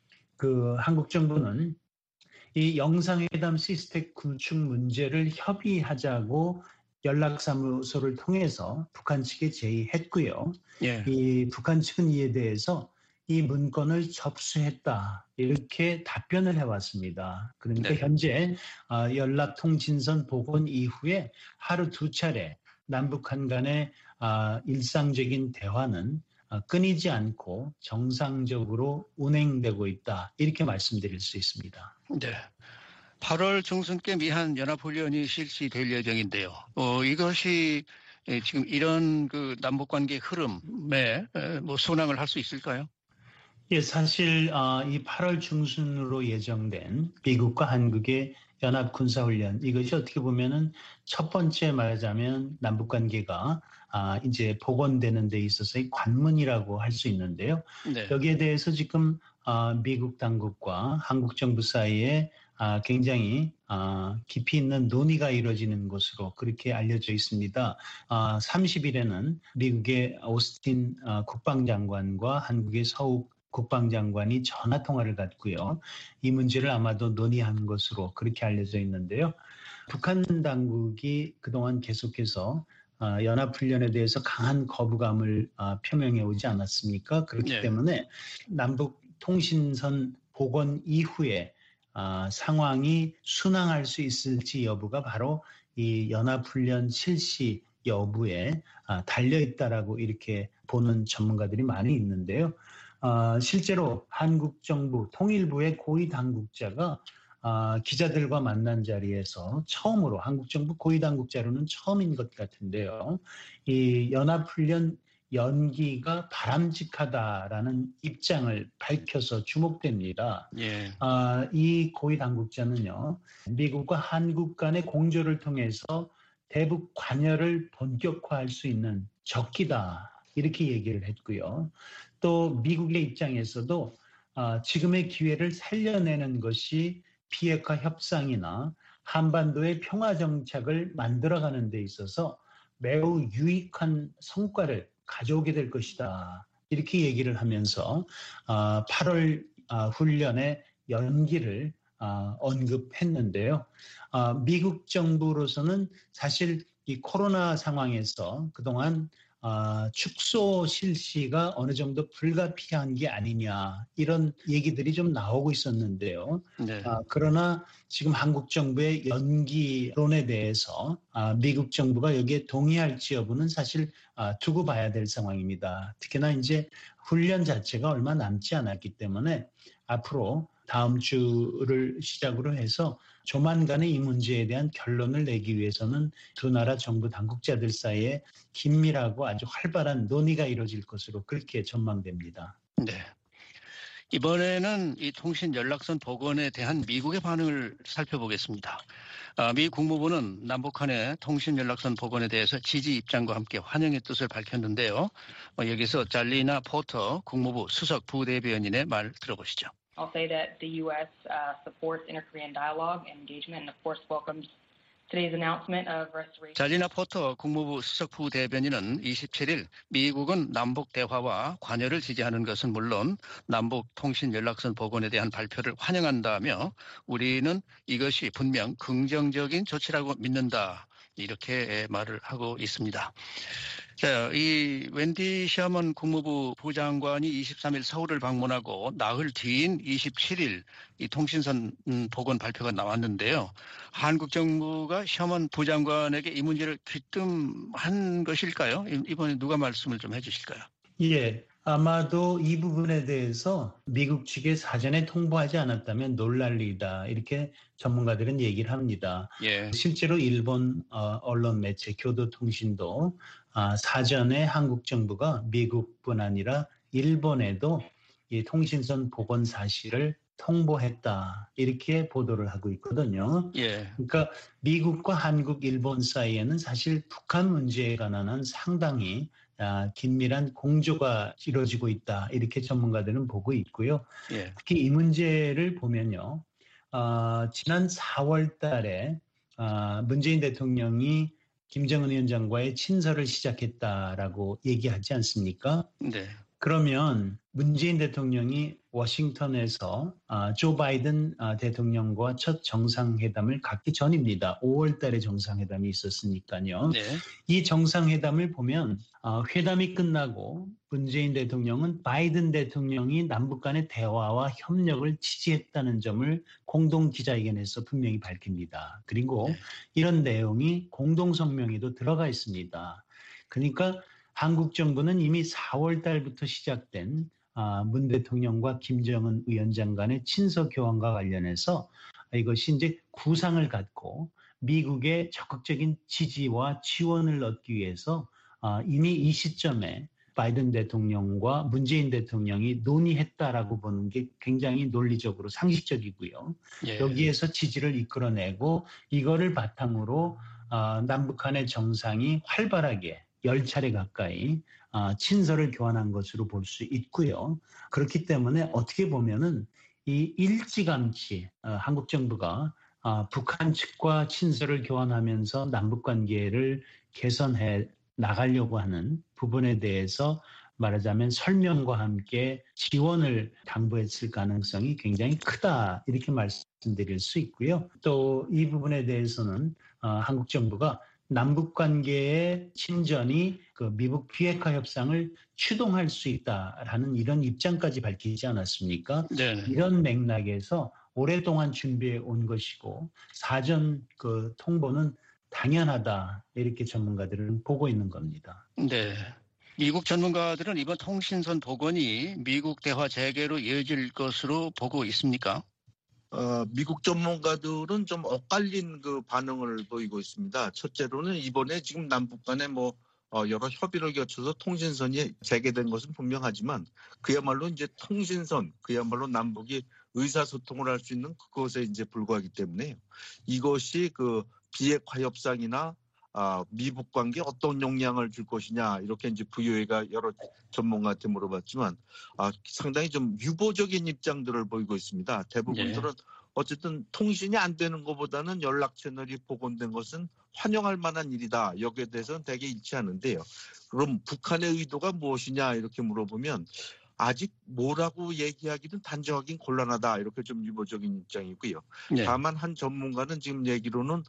그 한국 정부는 이 영상회담 시스템 구축 문제를 협의하자고 연락사무소를 통해서 북한 측에 제의했고요. 예. 이 북한 측은 이에 대해서 이 문건을 접수했다 이렇게 답변을 해왔습니다. 그러니까 네. 현재 연락통신선 복원 이후에 하루 두 차례 남북한 간의 일상적인 대화는 끊이지 않고 정상적으로 운행되고 있다 이렇게 말씀드릴 수 있습니다. 네. 팔월 중순께 미한 연합훈련이 실시될 예정인데요. 어, 이것이 지금 이런 그 남북관계 흐름에 뭐 순항을 할 수 있을까요? 예, 사실 이 팔월 중순으로 예정된 미국과 한국의 연합 군사훈련 이것이 어떻게 보면은 첫 번째 말하자면 남북 관계가 아, 이제 복원되는 데 있어서의 관문이라고 할 수 있는데요. 네. 여기에 대해서 지금 아, 미국 당국과 한국 정부 사이에 아, 굉장히 아, 깊이 있는 논의가 이루어지는 것으로 그렇게 알려져 있습니다. 아, 삼십일에는 미국의 오스틴 아, 국방장관과 한국의 서욱 국방장관이 전화통화를 갖고요. 이 문제를 아마도 논의한 것으로 그렇게 알려져 있는데요. 북한 당국이 그동안 계속해서 연합훈련에 대해서 강한 거부감을 표명해 오지 않았습니까? 그렇기 네. 때문에 남북 통신선 복원 이후에 아, 상황이 순항할 수 있을지 여부가 바로 이 연합훈련 실시 여부에 아, 달려있다라고 이렇게 보는 전문가들이 많이 있는데요. 아, 실제로 한국 정부 통일부의 고위 당국자가 아, 기자들과 만난 자리에서 처음으로 한국 정부 고위 당국자로는 처음인 것 같은데요. 이 연합훈련 연기가 바람직하다라는 입장을 밝혀서 주목됩니다. 예. 아, 이 고위 당국자는요, 미국과 한국 간의 공조를 통해서 대북 관여를 본격화할 수 있는 적기다 이렇게 얘기를 했고요. 또 미국의 입장에서도 아, 지금의 기회를 살려내는 것이 비핵화 협상이나 한반도의 평화 정착을 만들어가는 데 있어서 매우 유익한 성과를 가져오게 될 것이다. 이렇게 얘기를 하면서 팔월 훈련의 연기를 언급했는데요. 미국 정부로서는 사실 이 코로나 상황에서 그동안 축소 실시가 어느 정도 불가피한 게 아니냐 이런 얘기들이 좀 나오고 있었는데요. 네. 그러나 지금 한국 정부의 연기론에 대해서 미국 정부가 여기에 동의할지 여부는 사실 두고 봐야 될 상황입니다. 특히나 이제 훈련 자체가 얼마 남지 않았기 때문에 앞으로 다음 주를 시작으로 해서 조만간에 이 문제에 대한 결론을 내기 위해서는 두 나라 정부 당국자들 사이에 긴밀하고 아주 활발한 논의가 이루어질 것으로 그렇게 전망됩니다. 네. 이번에는 이 통신 연락선 복원에 대한 미국의 반응을 살펴보겠습니다. 아, 미 국무부는 남북한의 통신 연락선 복원에 대해서 지지 입장과 함께 환영의 뜻을 밝혔는데요. 어, 여기서 잘리나 포터 국무부 수석 부대변인의 말 들어보시죠. I'll say that the U S uh, supports inter-Korean dialogue and engagement and of course welcomes today's announcement of restoration. 잘리나 포터 국무부 수석 부대변인은 이십칠일 미국은 남북 대화와 관여를 지지하는 것은 물론 남북 통신 연락선 복원에 대한 발표를 환영한다며 우리는 이것이 분명 긍정적인 조치라고 믿는다. 이렇게 말을 하고 있습니다. 자, 이 웬디 셔먼 국무부 부장관이 이십삼일 서울을 방문하고 나흘 뒤인 이십칠일 이 통신선 복원 발표가 나왔는데요. 한국 정부가 셔먼 부장관에게 이 문제를 귀뜸한 것일까요? 이번에 누가 말씀을 좀 해주실까요? 예. 아마도 이 부분에 대해서 미국 측에 사전에 통보하지 않았다면 놀랄 일이다. 이렇게 전문가들은 얘기를 합니다. 예. 실제로 일본 언론 매체 교도통신도 사전에 한국 정부가 미국뿐 아니라 일본에도 이 통신선 복원 사실을 통보했다. 이렇게 보도를 하고 있거든요. 예. 그러니까 미국과 한국, 일본 사이에는 사실 북한 문제에 관한 상당히 긴밀한 공조가 이루어지고 있다. 이렇게 전문가들은 보고 있고요. 예. 특히 이 문제를 보면요. 어, 지난 사월 달에 어, 문재인 대통령이 김정은 위원장과의 친서를 시작했다라고 얘기하지 않습니까? 네. 그러면 문재인 대통령이 워싱턴에서 조 바이든 대통령과 첫 정상회담을 갖기 전입니다. 오월 달에 정상회담이 있었으니까요. 네. 이 정상회담을 보면 회담이 끝나고 문재인 대통령은 바이든 대통령이 남북 간의 대화와 협력을 지지했다는 점을 공동 기자회견에서 분명히 밝힙니다. 그리고 네. 이런 내용이 공동성명에도 들어가 있습니다. 그러니까 한국 정부는 이미 사월 달부터 시작된 문 대통령과 김정은 위원장 간의 친서 교환과 관련해서 이것이 이제 구상을 갖고 미국의 적극적인 지지와 지원을 얻기 위해서 이미 이 시점에 바이든 대통령과 문재인 대통령이 논의했다라고 보는 게 굉장히 논리적으로 상식적이고요. 예. 여기에서 지지를 이끌어내고 이거를 바탕으로 남북한의 정상이 활발하게 열 차례 가까이 친서를 교환한 것으로 볼 수 있고요. 그렇기 때문에 어떻게 보면은 이 일찌감치 한국 정부가 북한 측과 친서를 교환하면서 남북 관계를 개선해 나가려고 하는 부분에 대해서 말하자면 설명과 함께 지원을 당부했을 가능성이 굉장히 크다 이렇게 말씀드릴 수 있고요. 또 이 부분에 대해서는 한국 정부가 남북 관계의 진전이 그 미국 비핵화 협상을 추동할 수 있다라는 이런 입장까지 밝히지 않았습니까? 네네. 이런 맥락에서 오랫동안 준비해 온 것이고 사전 그 통보는 당연하다 이렇게 전문가들은 보고 있는 겁니다. 네. 미국 전문가들은 이번 통신선 복원이 미국 대화 재개로 이어질 것으로 보고 있습니까? 어, 미국 전문가들은 좀 엇갈린 그 반응을 보이고 있습니다. 첫째로는 이번에 지금 남북 간에 뭐 어, 여러 협의를 거쳐서 통신선이 재개된 것은 분명하지만 그야말로 이제 통신선, 그야말로 남북이 의사소통을 할 수 있는 그것에 이제 불과하기 때문에 이것이 그 비핵화 협상이나 아, 미북 관계에 어떤 영향을 줄 것이냐 이렇게 이제 부유회가 여러 전문가한테 물어봤지만 아, 상당히 좀 유보적인 입장들을 보이고 있습니다. 대부분들은 네. 어쨌든 통신이 안 되는 것보다는 연락 채널이 복원된 것은 환영할 만한 일이다. 여기에 대해서는 되게 일치하는데요. 그럼 북한의 의도가 무엇이냐 이렇게 물어보면 아직 뭐라고 얘기하기는 단정하긴 곤란하다. 이렇게 좀 유보적인 입장이고요. 네. 다만 한 전문가는 지금 얘기로는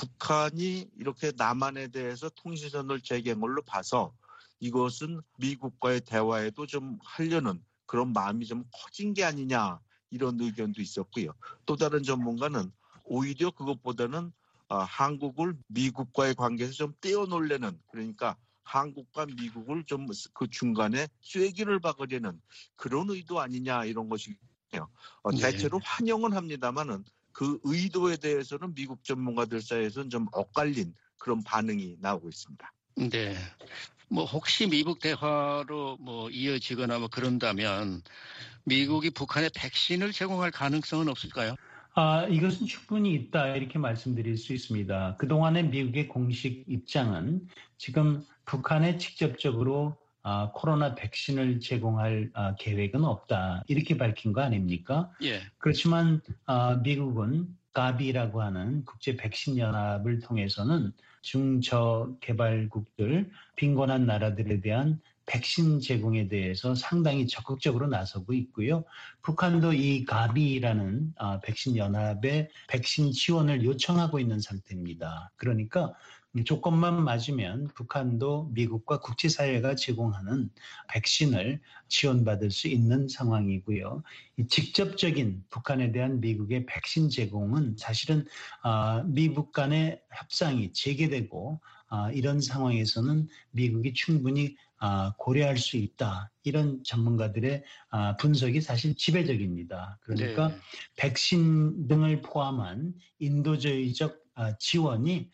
북한이 이렇게 남한에 대해서 통신선을 재개한 걸로 봐서 이것은 미국과의 대화에도 좀 하려는 그런 마음이 좀 커진 게 아니냐 이런 의견도 있었고요. 또 다른 전문가는 오히려 그것보다는 어, 한국을 미국과의 관계에서 좀 떼어놓으려는 그러니까 한국과 미국을 좀 그 중간에 쐐기를 박으려는 그런 의도 아니냐 이런 것이고요. 어, 대체로 네. 환영은 합니다마는 그 의도에 대해서는 미국 전문가들 사이에서는 좀 엇갈린 그런 반응이 나오고 있습니다. 네. 뭐 혹시 미북 대화로 뭐 이어지거나 뭐 그런다면 미국이 북한에 백신을 제공할 가능성은 없을까요? 아, 이것은 충분히 있다 이렇게 말씀드릴 수 있습니다. 그동안의 미국의 공식 입장은 지금 북한에 직접적으로 아, 코로나 백신을 제공할 아, 계획은 없다 이렇게 밝힌 거 아닙니까? 예. 그렇지만 아, 미국은 가비라고 하는 국제 백신 연합을 통해서는 중저개발국들 빈곤한 나라들에 대한 백신 제공에 대해서 상당히 적극적으로 나서고 있고요. 북한도 이 가비라는 아, 백신 연합에 백신 지원을 요청하고 있는 상태입니다. 그러니까 조건만 맞으면 북한도 미국과 국제사회가 제공하는 백신을 지원받을 수 있는 상황이고요. 이 직접적인 북한에 대한 미국의 백신 제공은 사실은 아, 미국 간의 협상이 재개되고 아, 이런 상황에서는 미국이 충분히 아, 고려할 수 있다. 이런 전문가들의 아, 분석이 사실 지배적입니다. 그러니까 네. 백신 등을 포함한 인도주의적 아, 지원이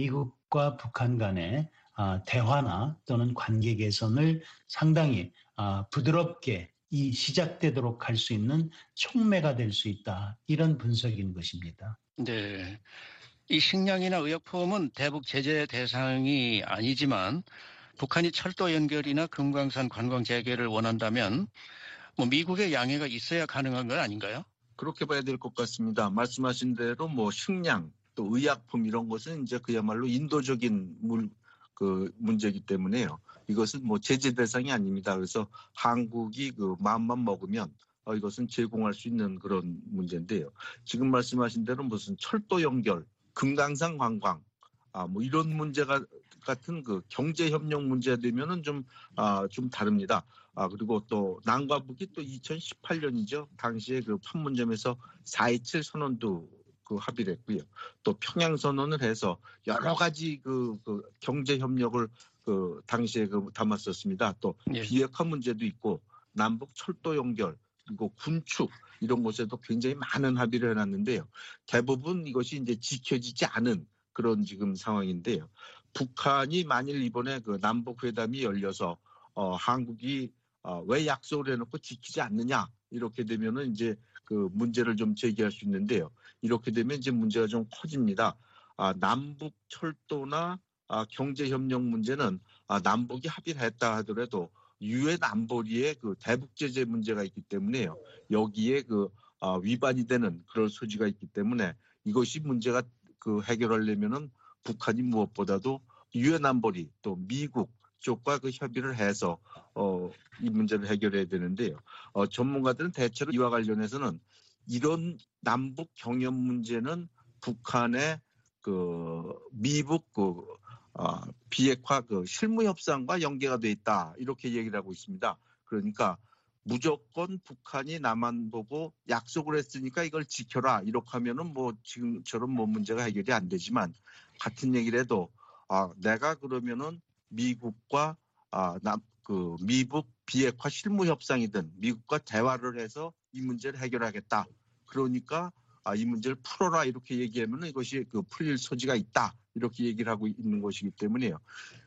미국과 북한 간의 아, 대화나 또는 관계 개선을 상당히 아, 부드럽게 이 시작되도록 할 수 있는 촉매가 될 수 있다. 이런 분석인 것입니다. 네. 이 식량이나 의약품은 대북 제재 대상이 아니지만 북한이 철도 연결이나 금강산 관광 재개를 원한다면 뭐 미국의 양해가 있어야 가능한 건 아닌가요? 그렇게 봐야 될 것 같습니다. 말씀하신 대로 뭐 식량 또 의약품 이런 것은 이제 그야말로 인도적인 물, 그 문제이기 때문에요. 이것은 뭐 제재 대상이 아닙니다. 그래서 한국이 그 마음만 먹으면 어, 이것은 제공할 수 있는 그런 문제인데요. 지금 말씀하신 대로 무슨 철도 연결, 금강산 관광, 아, 뭐 이런 문제가 같은 그 경제 협력 문제 되면은 좀, 아, 좀 다릅니다. 아, 그리고 또 남과 북이 또 이천십팔 년이죠. 당시에 그 판문점에서 사 이칠 선언도 그 합의를 했고요. 또 평양 선언을 해서 여러 가지 그, 그 경제 협력을 그 당시에 그 담았었습니다. 또 예. 비핵화 문제도 있고 남북 철도 연결 그리고 군축 이런 곳에도 굉장히 많은 합의를 해놨는데요. 대부분 이것이 이제 지켜지지 않은 그런 지금 상황인데요. 북한이 만일 이번에 그 남북 회담이 열려서 어, 한국이 어, 왜 약속을 해놓고 지키지 않느냐 이렇게 되면은 이제 그 문제를 좀 제기할 수 있는데요. 이렇게 되면 이제 문제가 좀 커집니다. 아, 남북 철도나 아, 경제 협력 문제는 아, 남북이 합의를 했다 하더라도 유엔 안보리의 그 대북 제재 문제가 있기 때문에요. 여기에 그 아, 위반이 되는 그런 소지가 있기 때문에 이것이 문제가 그 해결하려면은 북한이 무엇보다도 유엔 안보리 또 미국 쪽과 그 협의를 해서 어, 이 문제를 해결해야 되는데요. 어, 전문가들은 대체로 이와 관련해서는 이런 남북 경협 문제는 북한의 그 미북 그 어, 비핵화 그 실무 협상과 연계가 돼 있다 이렇게 얘기를 하고 있습니다. 그러니까 무조건 북한이 남한 보고 약속을 했으니까 이걸 지켜라 이렇게 하면은 뭐 지금처럼 뭐 문제가 해결이 안 되지만 같은 얘기를 해도 아 내가 그러면은 미국과 아 남 그 미북 비핵화 실무 협상이든 미국과 대화를 해서 이 문제를 해결하겠다. 그러니까 아, 이 문제를 풀어라 이렇게 얘기하면은 이것이 그 풀릴 소지가 있다 이렇게 얘기를 하고 있는 것이기 때문에요.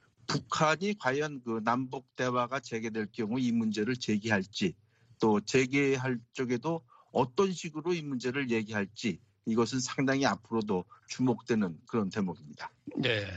북한이 과연 그 남북 대화가 재개될 경우 이 문제를 제기할지 또 재개할 쪽에도 어떤 식으로 이 문제를 얘기할지 이것은 상당히 앞으로도 주목되는 그런 대목입니다. 네.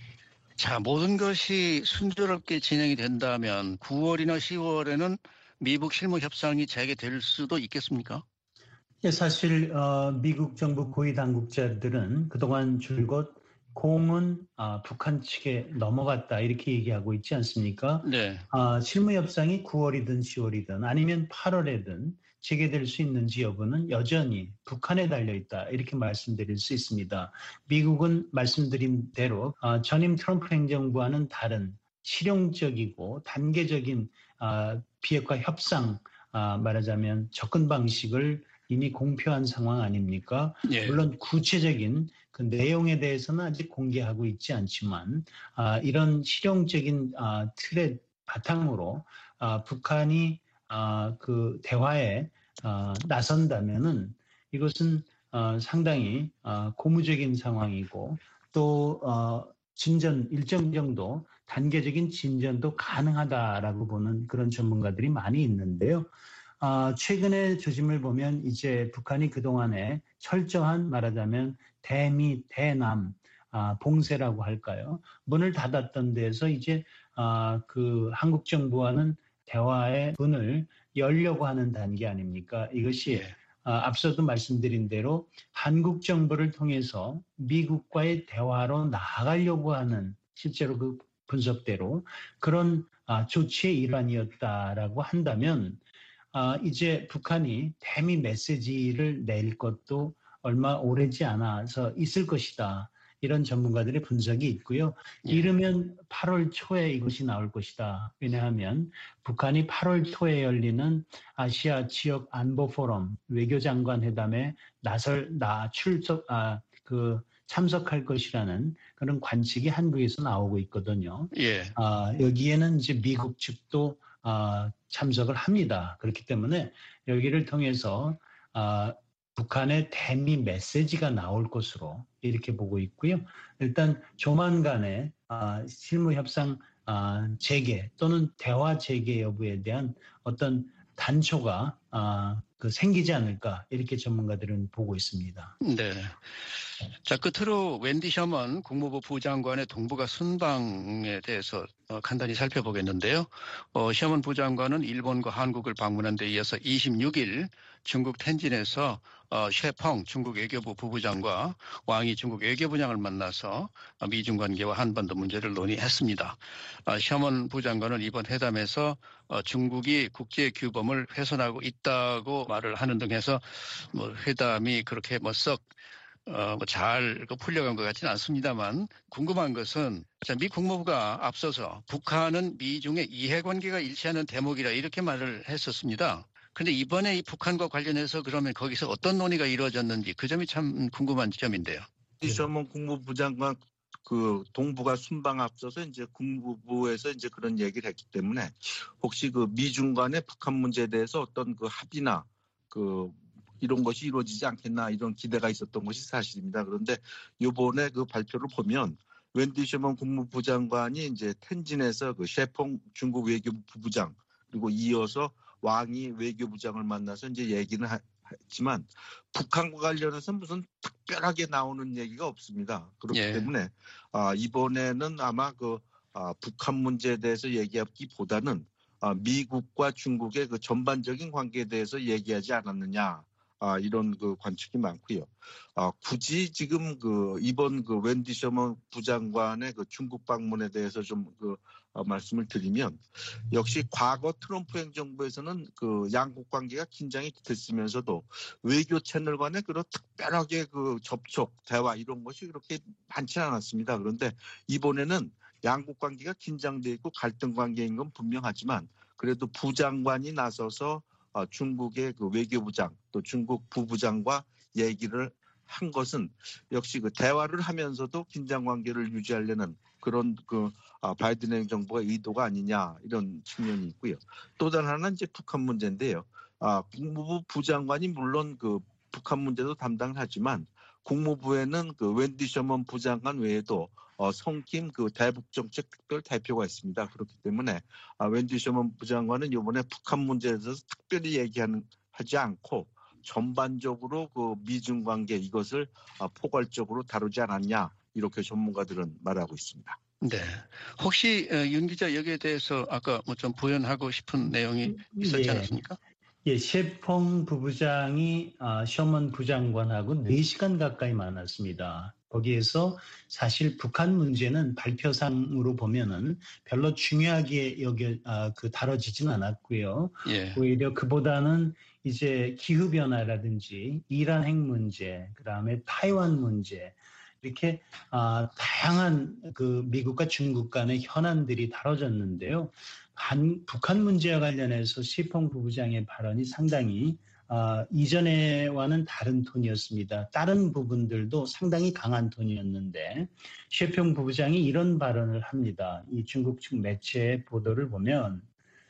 자, 모든 것이 순조롭게 진행이 된다면 구월이나 시월에는 미북 실무 협상이 재개될 수도 있겠습니까? 예, 사실 어, 미국 정부 고위 당국자들은 그동안 줄곧 공은 아, 북한 측에 넘어갔다 이렇게 얘기하고 있지 않습니까? 네. 아, 실무 협상이 구월이든 시월이든 아니면 팔월에든 재개될 수 있는지 여부는 여전히 북한에 달려있다 이렇게 말씀드릴 수 있습니다. 미국은 말씀드린 대로 아, 전임 트럼프 행정부와는 다른 실용적이고 단계적인 아, 비핵화 협상 아, 말하자면 접근 방식을 이미 공표한 상황 아닙니까? 예. 물론 구체적인 그 내용에 대해서는 아직 공개하고 있지 않지만 아, 이런 실용적인 아, 틀의 바탕으로 아, 북한이 아, 그 대화에 아, 나선다면은 이것은 어, 상당히 어, 고무적인 상황이고 또 어, 진전 일정 정도 단계적인 진전도 가능하다라고 보는 그런 전문가들이 많이 있는데요. 아, 최근의 조짐을 보면 이제 북한이 그동안에 철저한 말하자면 대미, 대남 아, 봉쇄라고 할까요? 문을 닫았던 데에서 이제 아, 그 한국 정부와는 대화의 문을 열려고 하는 단계 아닙니까? 이것이 예. 아, 앞서도 말씀드린 대로 한국 정부를 통해서 미국과의 대화로 나아가려고 하는 실제로 그 분석대로 그런 아, 조치의 일환이었다라고 한다면 아, 이제 북한이 대미 메시지를 낼 것도 얼마 오래지 않아서 있을 것이다. 이런 전문가들의 분석이 있고요. 예. 이르면 팔월 초에 이것이 나올 것이다. 왜냐하면 북한이 팔월 초에 열리는 아시아 지역 안보 포럼 외교장관 회담에 나설 나 출석 아, 그 참석할 것이라는 그런 관측이 한국에서 나오고 있거든요. 예. 아, 여기에는 이제 미국 측도 아, 참석을 합니다. 그렇기 때문에 여기를 통해서 아, 북한의 대미 메시지가 나올 것으로 이렇게 보고 있고요. 일단 조만간에 아, 실무 협상 아, 재개 또는 대화 재개 여부에 대한 어떤 단초가 아, 그 생기지 않을까 이렇게 전문가들은 보고 있습니다. 네. 자, 끝으로 웬디 셔먼 국무부 부장관의 동북아 순방에 대해서 어, 간단히 살펴보겠는데요. 어, 셔먼 부장관은 일본과 한국을 방문한 데 이어서 이십육 일 중국 텐진에서 어, 셰펑 중국 외교부 부부장과 왕이 중국 외교부장을 만나서 어, 미중 관계와 한반도 문제를 논의했습니다. 어, 셔먼 부장관은 이번 회담에서 어, 중국이 국제 규범을 훼손하고 있다고 말을 하는 등 해서 뭐 회담이 그렇게 뭐 썩 어, 뭐 잘 풀려간 것 같지는 않습니다만 궁금한 것은 자, 미 국무부가 앞서서 북한은 미중의 이해관계가 일치하는 대목이라 이렇게 말을 했었습니다. 그런데 이번에 이 북한과 관련해서 그러면 거기서 어떤 논의가 이루어졌는지 그 점이 참 궁금한 점인데요. 셔먼 국무부 장관 그 동북아 순방 앞서서 이제 국무부에서 이제 그런 얘기를 했기 때문에 혹시 그 미중 간의 북한 문제에 대해서 어떤 그 합의나 그 이런 것이 이루어지지 않겠나 이런 기대가 있었던 것이 사실입니다. 그런데 이번에 그 발표를 보면 웬디 셔먼 국무부 장관이 이제 텐진에서 그 셰펑 중국 외교부 부부장 그리고 이어서 왕이 외교부장을 만나서 이제 얘기는 했지만 북한과 관련해서 무슨 특별하게 나오는 얘기가 없습니다. 그렇기 예. 때문에 아, 이번에는 아마 그 아, 북한 문제에 대해서 얘기하기보다는 아, 미국과 중국의 그 전반적인 관계에 대해서 얘기하지 않았느냐. 아, 이런 그 관측이 많고요. 아, 굳이 지금 그 이번 그 웬디 셔먼 부장관의 그 중국 방문에 대해서 좀 그 어, 말씀을 드리면 역시 과거 트럼프 행정부에서는 그 양국 관계가 긴장이 됐으면서도 외교 채널 간에 그런 특별하게 그 접촉, 대화 이런 것이 그렇게 많지 않았습니다. 그런데 이번에는 양국 관계가 긴장돼 있고 갈등 관계인 건 분명하지만 그래도 부장관이 나서서 어, 중국의 그 외교부장 또 중국 부부장과 얘기를 한 것은 역시 그 대화를 하면서도 긴장 관계를 유지하려는 그런 그 아, 바이든 행정부의 의도가 아니냐 이런 측면이 있고요. 또 다른 하나는 이제 북한 문제인데요. 아, 국무부 부장관이 물론 그 북한 문제도 담당하지만 국무부에는 그 웬디 셔먼 부장관 외에도 어, 성김 그 대북정책 특별 대표가 있습니다. 그렇기 때문에 아, 웬디 셔먼 부장관은 이번에 북한 문제에 대해서 특별히 얘기하는 하지 않고 전반적으로 그 미중 관계 이것을 포괄적으로 다루지 않았냐 이렇게 전문가들은 말하고 있습니다. 네. 혹시 윤 기자 여기에 대해서 아까 뭐 좀 부연하고 싶은 내용이 있었지 예. 않았습니까? 예, 셰펑 부부장이 아, 셔먼 부장관하고 네 시간 가까이 만났습니다. 거기에서 사실 북한 문제는 발표상으로 보면은 별로 중요하게 여겨 아, 그 다뤄지진 않았고요. 예. 오히려 그보다는 이제 기후 변화라든지 이란 핵 문제, 그다음에 타이완 문제 이렇게 아, 다양한 그 미국과 중국 간의 현안들이 다뤄졌는데요. 한, 북한 문제와 관련해서 시펑 부부장의 발언이 상당히 아, 이전에와는 다른 톤이었습니다. 다른 부분들도 상당히 강한 톤이었는데 시펑 부부장이 이런 발언을 합니다. 이 중국 측 매체의 보도를 보면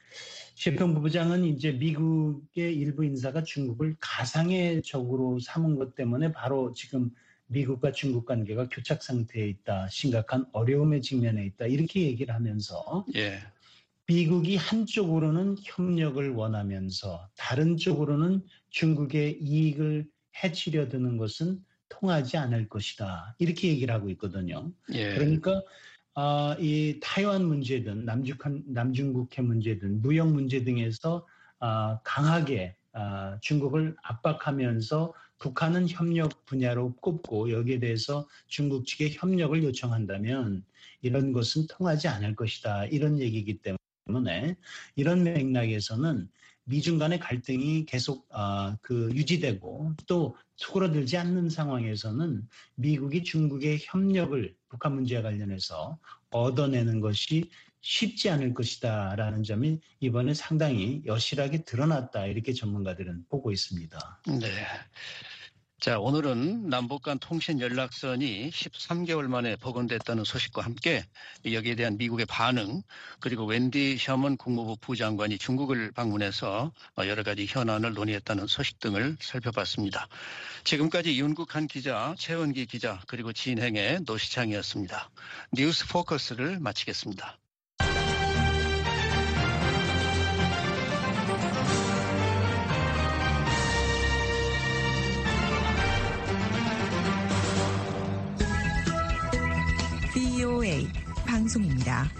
시펑 부부장은 이제 미국의 일부 인사가 중국을 가상의 적으로 삼은 것 때문에 바로 지금 미국과 중국 관계가 교착 상태에 있다, 심각한 어려움에 직면해 있다 이렇게 얘기를 하면서 예. 미국이 한쪽으로는 협력을 원하면서 다른 쪽으로는 중국의 이익을 해치려 드는 것은 통하지 않을 것이다. 이렇게 얘기를 하고 있거든요. 예. 그러니까 어, 이 타이완 문제든 남중한, 남중국해 문제든 무역 문제 등에서 어, 강하게 어, 중국을 압박하면서 북한은 협력 분야로 꼽고 여기에 대해서 중국 측에 협력을 요청한다면 이런 것은 통하지 않을 것이다. 이런 얘기이기 때문에 때문에 이런 맥락에서는 미중 간의 갈등이 계속 어, 그 유지되고 또 수그러들지 않는 상황에서는 미국이 중국의 협력을 북한 문제와 관련해서 얻어내는 것이 쉽지 않을 것이다라는 점이 이번에 상당히 여실하게 드러났다 이렇게 전문가들은 보고 있습니다. 네. 자, 오늘은 남북 간 통신 연락선이 십삼 개월 만에 복원됐다는 소식과 함께 여기에 대한 미국의 반응, 그리고 웬디 셔먼 국무부 부장관이 중국을 방문해서 여러 가지 현안을 논의했다는 소식 등을 살펴봤습니다. 지금까지 윤국한 기자, 최원기 기자, 그리고 진행의 노시창이었습니다. 뉴스 포커스를 마치겠습니다. 브이오에이 방송입니다.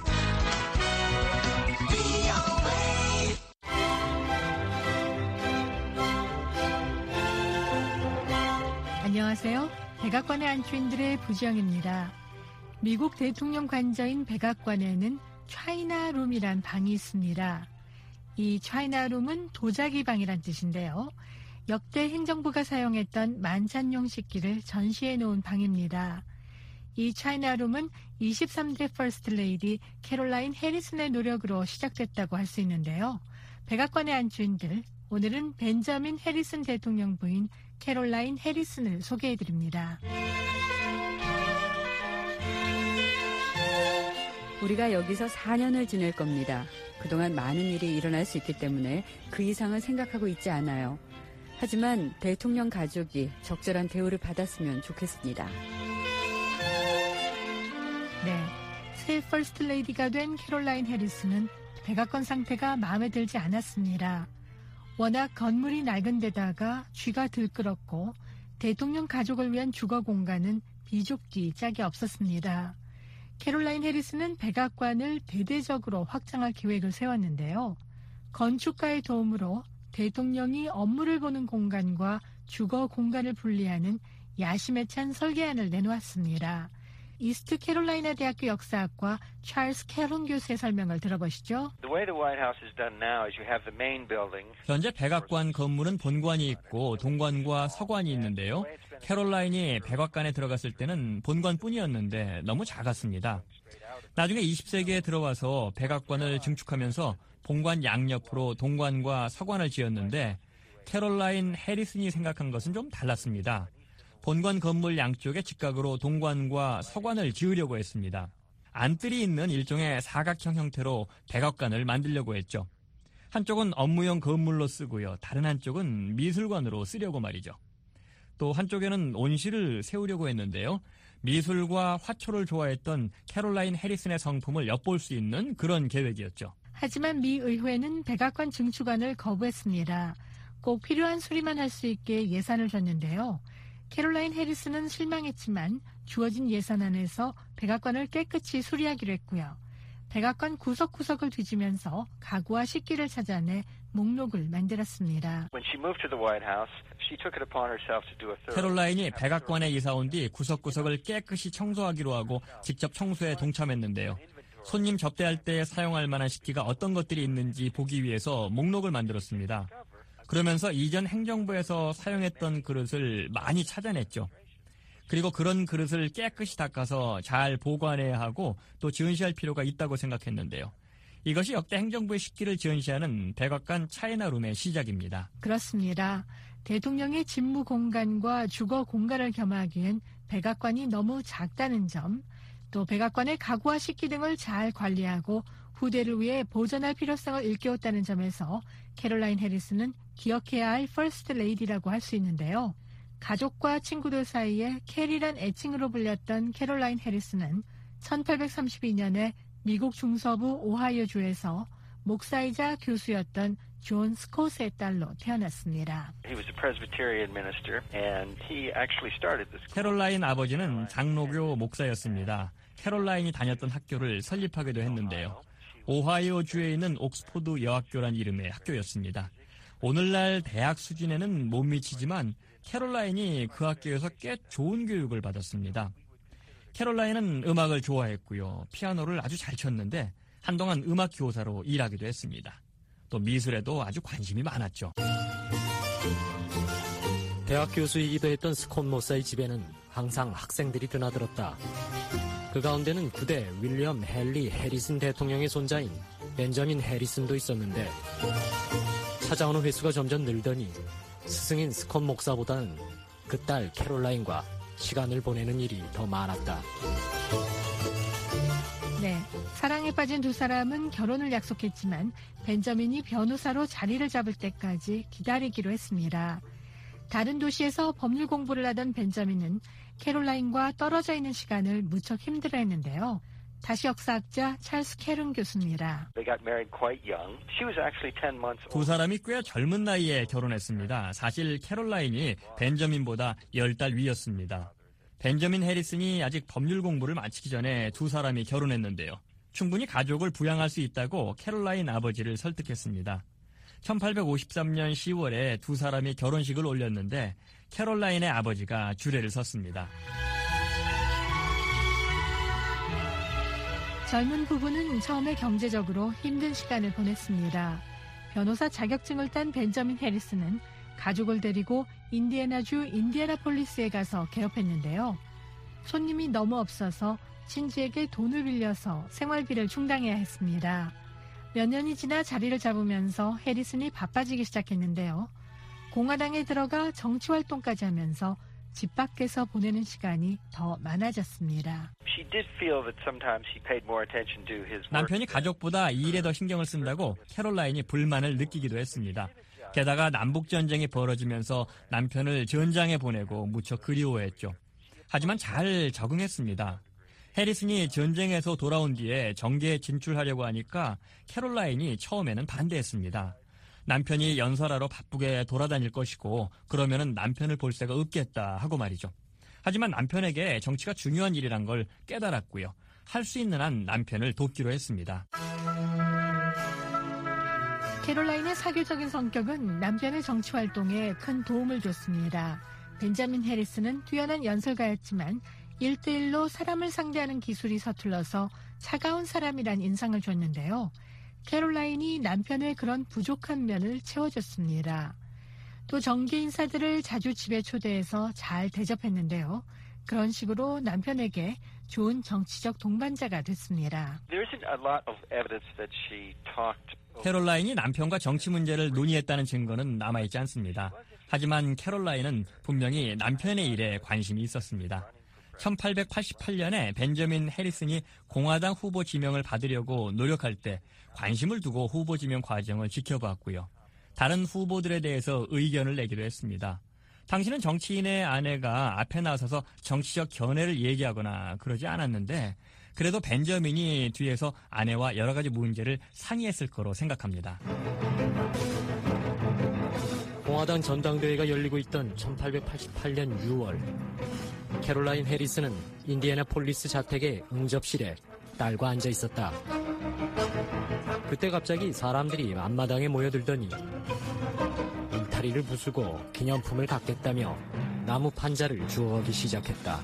안녕하세요. 백악관의 안주인들의 부지영입니다. 미국 대통령 관저인 백악관에는 차이나룸이란 방이 있습니다. 이 차이나룸은 도자기 방이란 뜻인데요. 역대 행정부가 사용했던 만찬용 식기를 전시해 놓은 방입니다. 이 차이나룸은 이십삼 대 퍼스트 레이디 캐롤라인 해리슨의 노력으로 시작됐다고 할 수 있는데요. 백악관의 안주인들, 오늘은 벤저민 해리슨 대통령 부인 캐롤라인 해리슨을 소개해드립니다. 우리가 여기서 사 년을 지낼 겁니다. 그동안 많은 일이 일어날 수 있기 때문에 그 이상은 생각하고 있지 않아요. 하지만 대통령 가족이 적절한 대우를 받았으면 좋겠습니다. 네, 새 퍼스트 레이디가 된 캐롤라인 해리슨은 백악관 상태가 마음에 들지 않았습니다. 워낙 건물이 낡은 데다가 쥐가 들끓었고 대통령 가족을 위한 주거 공간은 비좁기 짝이 없었습니다. 캐롤라인 해리슨은 백악관을 대대적으로 확장할 계획을 세웠는데요. 건축가의 도움으로 대통령이 업무를 보는 공간과 주거 공간을 분리하는 야심에 찬 설계안을 내놓았습니다. 이스트 캐롤라이나 대학교 역사학과 찰스 캐론 교수의 설명을 들어보시죠. 현재 백악관 건물은 본관이 있고 동관과 서관이 있는데요. 캐롤라인이 백악관에 들어갔을 때는 본관뿐이었는데 너무 작았습니다. 나중에 이십 세기에 들어와서 백악관을 증축하면서 본관 양옆으로 동관과 서관을 지었는데 캐롤라인 해리슨이 생각한 것은 좀 달랐습니다. 본관 건물 양쪽에 직각으로 동관과 서관을 지으려고 했습니다. 안뜰이 있는 일종의 사각형 형태로 백악관을 만들려고 했죠. 한쪽은 업무용 건물로 쓰고요. 다른 한쪽은 미술관으로 쓰려고 말이죠. 또 한쪽에는 온실을 세우려고 했는데요. 미술과 화초를 좋아했던 캐롤라인 해리슨의 성품을 엿볼 수 있는 그런 계획이었죠. 하지만 미 의회는 백악관 증축안을 거부했습니다. 꼭 필요한 수리만 할 수 있게 예산을 줬는데요. 캐롤라인 해리슨은 실망했지만 주어진 예산 안에서 백악관을 깨끗이 수리하기로 했고요. 백악관 구석구석을 뒤지면서 가구와 식기를 찾아내 목록을 만들었습니다. 캐롤라인이 백악관에 이사 온 뒤 구석구석을 깨끗이 청소하기로 하고 직접 청소에 동참했는데요. 손님 접대할 때 사용할 만한 식기가 어떤 것들이 있는지 보기 위해서 목록을 만들었습니다. 그러면서 이전 행정부에서 사용했던 그릇을 많이 찾아냈죠. 그리고 그런 그릇을 깨끗이 닦아서 잘 보관해야 하고 또 전시할 필요가 있다고 생각했는데요. 이것이 역대 행정부의 식기를 전시하는 백악관 차이나룸의 시작입니다. 그렇습니다. 대통령의 집무 공간과 주거 공간을 겸하기엔 백악관이 너무 작다는 점, 또 백악관의 가구와 식기 등을 잘 관리하고 후대를 위해 보존할 필요성을 일깨웠다는 점에서 캐롤라인 해리슨은 기억해야 할 퍼스트 레이디라고 할 수 있는데요. 가족과 친구들 사이에 캐리란 애칭으로 불렸던 캐롤라인 해리슨은 천팔백삼십이 년에 미국 중서부 오하이오주에서 목사이자 교수였던 존 스콧의 딸로 태어났습니다. 캐롤라인 아버지는 장로교 목사였습니다. 캐롤라인이 다녔던 학교를 설립하기도 했는데요. 오하이오주에 있는 옥스포드 여학교란 이름의 학교였습니다. 오늘날 대학 수준에는 못 미치지만 캐롤라인이 그 학교에서 꽤 좋은 교육을 받았습니다. 캐롤라인은 음악을 좋아했고요. 피아노를 아주 잘 쳤는데 한동안 음악 교사로 일하기도 했습니다. 또 미술에도 아주 관심이 많았죠. 대학 교수이기도 했던 스콧 모사의 집에는 항상 학생들이 드나들었다. 그 가운데는 구대 윌리엄 헨리 해리슨 대통령의 손자인 벤저민 해리슨도 있었는데 찾아오는 횟수가 점점 늘더니 스승인 스콧 목사보다는 그 딸 캐롤라인과 시간을 보내는 일이 더 많았다. 네, 사랑에 빠진 두 사람은 결혼을 약속했지만 벤저민이 변호사로 자리를 잡을 때까지 기다리기로 했습니다. 다른 도시에서 법률 공부를 하던 벤저민은 캐롤라인과 떨어져 있는 시간을 무척 힘들어했는데요. 다시 역사학자 찰스 캐룬 교수입니다. 두 사람이 꽤 젊은 나이에 결혼했습니다. 사실 캐롤라인이 벤저민보다 열 달 위였습니다. 벤저민 해리슨이 아직 법률 공부를 마치기 전에 두 사람이 결혼했는데요. 충분히 가족을 부양할 수 있다고 캐롤라인 아버지를 설득했습니다. 천팔백오십삼 년 시월에 두 사람이 결혼식을 올렸는데 캐롤라인의 아버지가 주례를 섰습니다. 젊은 부부는 처음에 경제적으로 힘든 시간을 보냈습니다. 변호사 자격증을 딴 벤저민 해리슨은 가족을 데리고 인디애나주 인디애나폴리스에 가서 개업했는데요. 손님이 너무 없어서 친지에게 돈을 빌려서 생활비를 충당해야 했습니다. 몇 년이 지나 자리를 잡으면서 해리슨이 바빠지기 시작했는데요. 공화당에 들어가 정치활동까지 하면서 집 밖에서 보내는 시간이 더 많아졌습니다. 남편이 가족보다 일에 더 신경을 쓴다고 캐롤라인이 불만을 느끼기도 했습니다. 게다가 남북전쟁이 벌어지면서 남편을 전장에 보내고 무척 그리워했죠. 하지만 잘 적응했습니다. 해리슨이 전쟁에서 돌아온 뒤에 정계에 진출하려고 하니까 캐롤라인이 처음에는 반대했습니다. 남편이 연설하러 바쁘게 돌아다닐 것이고 그러면은 남편을 볼 새가 없겠다 하고 말이죠. 하지만 남편에게 정치가 중요한 일이란 걸 깨달았고요. 할 수 있는 한 남편을 돕기로 했습니다. 캐롤라인의 사교적인 성격은 남편의 정치 활동에 큰 도움을 줬습니다. 벤자민 해리슨은 뛰어난 연설가였지만 일대일로 사람을 상대하는 기술이 서툴러서 차가운 사람이란 인상을 줬는데요. 캐롤라인이 남편의 그런 부족한 면을 채워줬습니다. 또 정계 인사들을 자주 집에 초대해서 잘 대접했는데요. 그런 식으로 남편에게 좋은 정치적 동반자가 됐습니다. 캐롤라인이 남편과 정치 문제를 논의했다는 증거는 남아있지 않습니다. 하지만 캐롤라인은 분명히 남편의 일에 관심이 있었습니다. 천팔백팔십팔 년에 벤저민 해리슨이 공화당 후보 지명을 받으려고 노력할 때 관심을 두고 후보 지명 과정을 지켜봤고요. 다른 후보들에 대해서 의견을 내기도 했습니다. 당시는 정치인의 아내가 앞에 나서서 정치적 견해를 얘기하거나 그러지 않았는데 그래도 벤저민이 뒤에서 아내와 여러 가지 문제를 상의했을 거로 생각합니다. 공화당 전당대회가 열리고 있던 천팔백팔십팔 년 유월, 캐롤라인 해리슨은 인디애나폴리스 자택의 응접실에 딸과 앉아 있었다. 그때 갑자기 사람들이 앞마당에 모여들더니 울타리를 부수고 기념품을 갖겠다며 나무 판자를 주워오기 시작했다.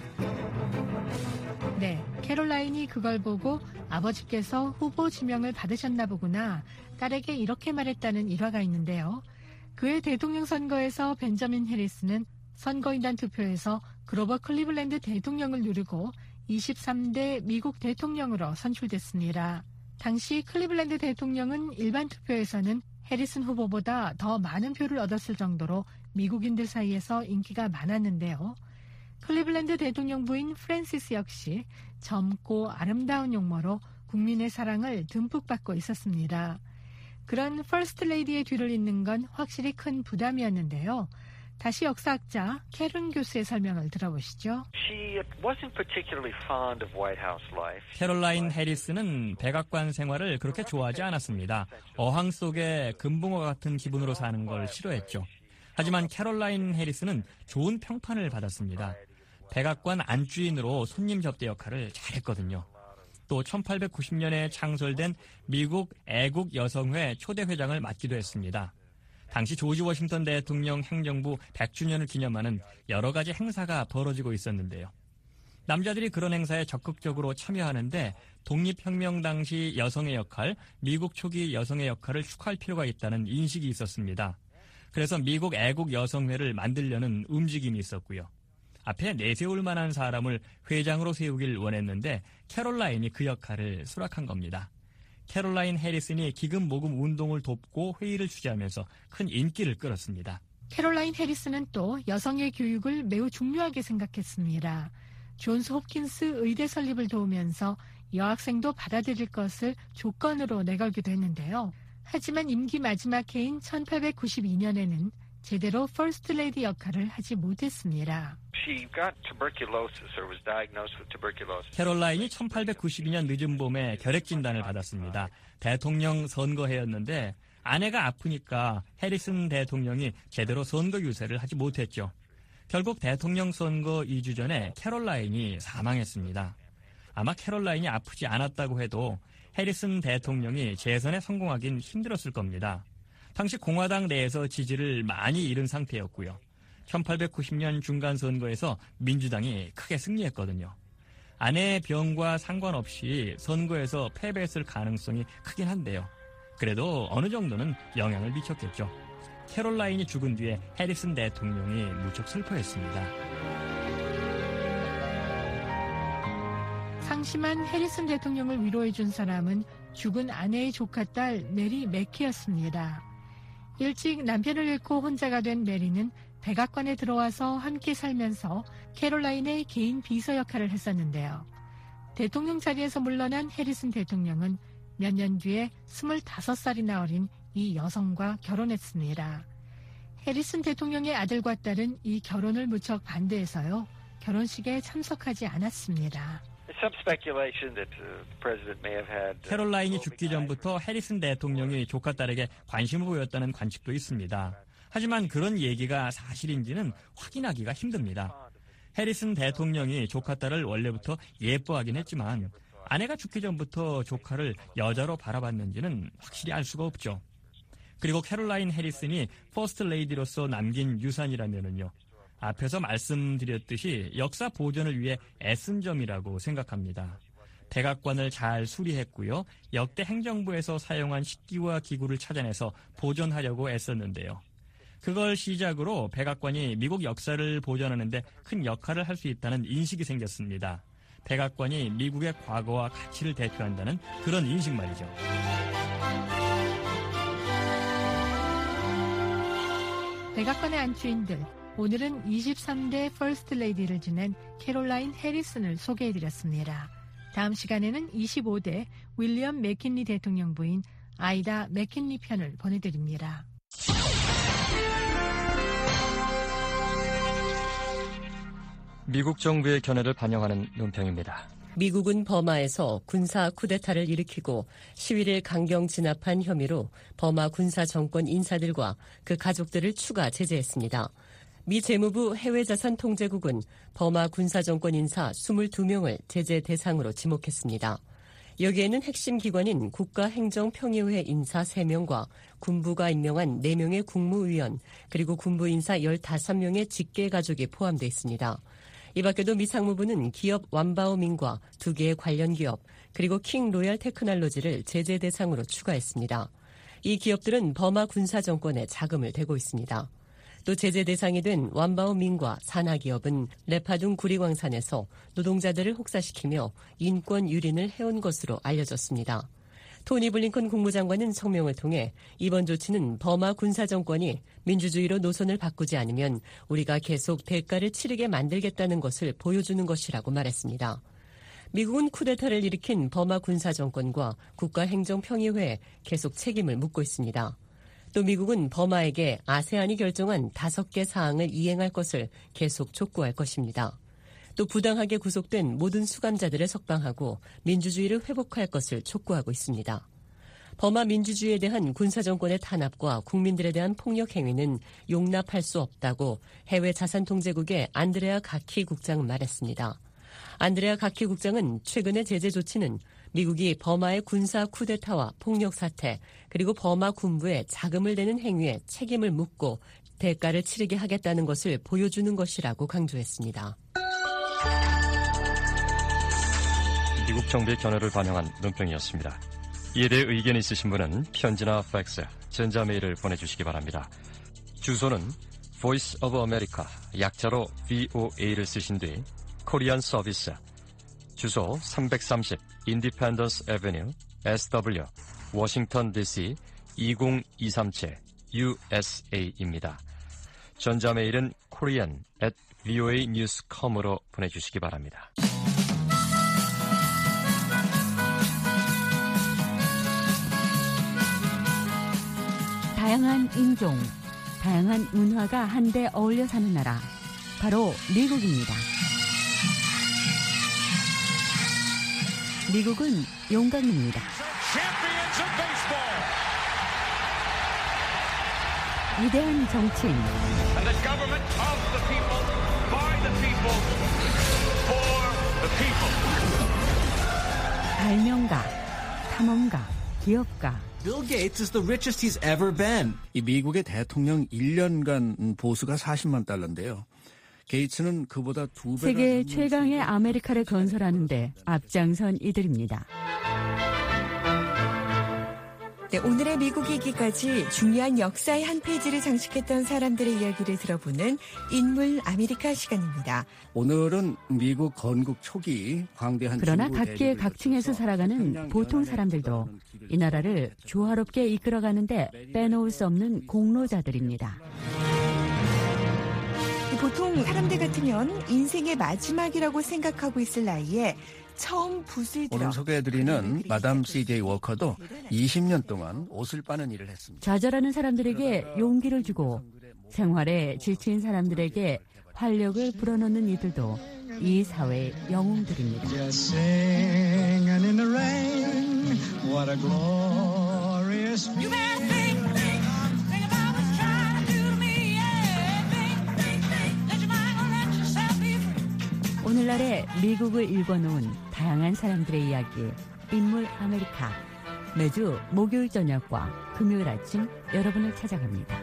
네, 캐롤라인이 그걸 보고 아버지께서 후보 지명을 받으셨나 보구나 딸에게 이렇게 말했다는 일화가 있는데요. 그해 대통령 선거에서 벤저민 해리슨은 선거인단 투표에서 그로버 클리블랜드 대통령을 누르고 이십삼 대 미국 대통령으로 선출됐습니다. 당시 클리블랜드 대통령은 일반 투표에서는 해리슨 후보보다 더 많은 표를 얻었을 정도로 미국인들 사이에서 인기가 많았는데요. 클리블랜드 대통령 부인 프랜시스 역시 젊고 아름다운 용모로 국민의 사랑을 듬뿍 받고 있었습니다. 그런 퍼스트 레이디의 뒤를 잇는 건 확실히 큰 부담이었는데요. 다시 역사학자 캐런 교수의 설명을 들어보시죠. 캐롤라인 해리스는 백악관 생활을 그렇게 좋아하지 않았습니다. 어항 속에 금붕어 같은 기분으로 사는 걸 싫어했죠. 하지만 캐롤라인 해리스는 좋은 평판을 받았습니다. 백악관 안주인으로 손님 접대 역할을 잘했거든요. 또 천팔백구십 년에 창설된 미국 애국 여성회 초대 회장을 맡기도 했습니다. 당시 조지 워싱턴 대통령 행정부 백 주년을 기념하는 여러 가지 행사가 벌어지고 있었는데요. 남자들이 그런 행사에 적극적으로 참여하는데 독립혁명 당시 여성의 역할, 미국 초기 여성의 역할을 축하할 필요가 있다는 인식이 있었습니다. 그래서 미국 애국 여성회를 만들려는 움직임이 있었고요. 앞에 내세울 만한 사람을 회장으로 세우길 원했는데 캐롤라인이 그 역할을 수락한 겁니다. 캐롤라인 해리슨이 기금 모금 운동을 돕고 회의를 주재하면서 큰 인기를 끌었습니다. 캐롤라인 해리슨은 또 여성의 교육을 매우 중요하게 생각했습니다. 존스 홉킨스 의대 설립을 도우면서 여학생도 받아들일 것을 조건으로 내걸기도 했는데요. 하지만 임기 마지막 해인 천팔백구십이 년에는 제대로 퍼스트 레이디 역할을 하지 못했습니다. 캐롤라인이 천팔백구십이 년 늦은 봄에 결핵 진단을 받았습니다. 대통령 선거해였는데 아내가 아프니까 해리슨 대통령이 제대로 선거 유세를 하지 못했죠. 결국 대통령 선거 이 주 전에 캐롤라인이 사망했습니다. 아마 캐롤라인이 아프지 않았다고 해도 해리슨 대통령이 재선에 성공하긴 힘들었을 겁니다. 당시 공화당 내에서 지지를 많이 잃은 상태였고요. 천팔백구십 년 중간선거에서 민주당이 크게 승리했거든요. 아내의 병과 상관없이 선거에서 패배했을 가능성이 크긴 한데요. 그래도 어느 정도는 영향을 미쳤겠죠. 캐롤라인이 죽은 뒤에 해리슨 대통령이 무척 슬퍼했습니다. 상심한 해리슨 대통령을 위로해준 사람은 죽은 아내의 조카딸 메리 맥키였습니다. 일찍 남편을 잃고 혼자가 된 메리는 백악관에 들어와서 함께 살면서 캐롤라인의 개인 비서 역할을 했었는데요. 대통령 자리에서 물러난 해리슨 대통령은 몇 년 뒤에 스물다섯 살이나 어린 이 여성과 결혼했습니다. 해리슨 대통령의 아들과 딸은 이 결혼을 무척 반대해서요. 결혼식에 참석하지 않았습니다. 캐롤라인이 죽기 전부터 해리슨 대통령이 조카 딸에게 관심을 보였다는 관측도 있습니다. 하지만 그런 얘기가 사실인지는 확인하기가 힘듭니다. 해리슨 대통령이 조카 딸을 원래부터 예뻐하긴 했지만 아내가 죽기 전부터 조카를 여자로 바라봤는지는 확실히 알 수가 없죠. 그리고 캐롤라인 해리슨이 퍼스트 레이디로서 남긴 유산이라면은요. 앞에서 말씀드렸듯이 역사 보존을 위해 애쓴 점이라고 생각합니다. 백악관을 잘 수리했고요. 역대 행정부에서 사용한 식기와 기구를 찾아내서 보존하려고 애썼는데요. 그걸 시작으로 백악관이 미국 역사를 보존하는 데 큰 역할을 할 수 있다는 인식이 생겼습니다. 백악관이 미국의 과거와 가치를 대표한다는 그런 인식 말이죠. 백악관의 안주인들, 오늘은 이십삼 대 퍼스트 레이디를 지낸 캐롤라인 해리슨을 소개해드렸습니다. 다음 시간에는 이십오 대 윌리엄 맥킨리 대통령 부인 아이다 맥킨리 편을 보내드립니다. 미국 정부의 견해를 반영하는 논평입니다. 미국은 버마에서 군사 쿠데타를 일으키고 시위를 강경 진압한 혐의로 버마 군사 정권 인사들과 그 가족들을 추가 제재했습니다. 미 재무부 해외자산통제국은 버마 군사 정권 인사 이십이 명을 제재 대상으로 지목했습니다. 여기에는 핵심 기관인 국가행정평의회 인사 세 명과 군부가 임명한 네 명의 국무위원 그리고 군부 인사 십오 명의 직계 가족이 포함되어 있습니다. 이 밖에도 미 상무부는 기업 완바오민과 두 개의 관련 기업 그리고 킹 로얄 테크놀로지를 제재 대상으로 추가했습니다. 이 기업들은 버마 군사 정권에 자금을 대고 있습니다. 또 제재 대상이 된 완바오민과 산하기업은 레파둥 구리광산에서 노동자들을 혹사시키며 인권 유린을 해온 것으로 알려졌습니다. 토니 블링컨 국무장관은 성명을 통해 이번 조치는 버마 군사 정권이 민주주의로 노선을 바꾸지 않으면 우리가 계속 대가를 치르게 만들겠다는 것을 보여주는 것이라고 말했습니다. 미국은 쿠데타를 일으킨 버마 군사 정권과 국가행정평의회에 계속 책임을 묻고 있습니다. 또 미국은 버마에게 아세안이 결정한 다섯 개 사항을 이행할 것을 계속 촉구할 것입니다. 또 부당하게 구속된 모든 수감자들을 석방하고 민주주의를 회복할 것을 촉구하고 있습니다. 버마 민주주의에 대한 군사정권의 탄압과 국민들에 대한 폭력 행위는 용납할 수 없다고 해외 자산통제국의 안드레아 가키 국장은 말했습니다. 안드레아 가키 국장은 최근의 제재 조치는 미국이 버마의 군사 쿠데타와 폭력 사태 그리고 버마 군부에 자금을 내는 행위에 책임을 묻고 대가를 치르게 하겠다는 것을 보여주는 것이라고 강조했습니다. 미국 정부의 견해를 반영한 논평이었습니다. 이에 대해 의견이 있으신 분은 편지나 팩스, 전자메일을 보내주시기 바랍니다. 주소는 Voice of America, 약자로 브이오에이를 쓰신 뒤 코리안 서비스, 주소 삼백삼십 Independence Avenue, 에스더블유, 워싱턴 디씨 이공이삼칠 유에스에이입니다. 전자메일은 korean at 브이오에이 뉴스 닷컴으로 보내주시기 바랍니다. 다양한 인종, 다양한 문화가 한데 어울려 사는 나라, 바로 미국입니다. 미국은 용감입니다. 위대한 정치인, 발명가, 탐험가, 기업가. Bill Gates is the richest he's ever been. 이 미국의 대통령 일 년간 보수가 사십만 달러인데요. 게이츠는 그보다 두 배. 세계 최강의 아메리카를 건설하는데 앞장선 이들입니다. 네, 오늘의 미국 얘기까지 중요한 역사의 한 페이지를 장식했던 사람들의 이야기를 들어보는 인물 아메리카 시간입니다. 오늘은 미국 건국 초기 광대한 그러나 각계의 각층에서 살아가는 보통 사람들도 이 나라를 조화롭게 이끌어가는데 빼놓을 수 없는 공로자들입니다. 보통 사람들 같으면 인생의 마지막이라고 생각하고 있을 나이에 처음 붓을 들어 오늘 소개해드리는 마담 씨제이 워커도 이십 년 동안 옷을 빠는 일을 했습니다. 좌절하는 사람들에게 용기를 주고 생활에 지친 사람들에게 활력을 불어넣는 이들도 이 사회의 영웅들입니다. 오늘날의 미국을 읽어놓은 다양한 사람들의 이야기, 인물 아메리카. 매주 목요일 저녁과 금요일 아침 여러분을 찾아갑니다.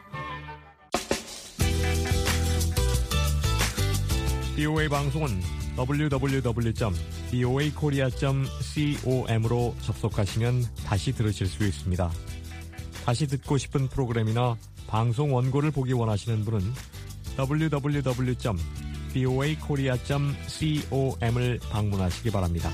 브이오에이 방송은 더블유 더블유 더블유 점 브이오에이 코리아 점 com으로 접속하시면 다시 들으실 수 있습니다. 다시 듣고 싶은 프로그램이나 방송 원고를 보기 원하시는 분은 더블유 더블유 더블유 점 브이오에이 코리아 점 com을 방문하시기 바랍니다.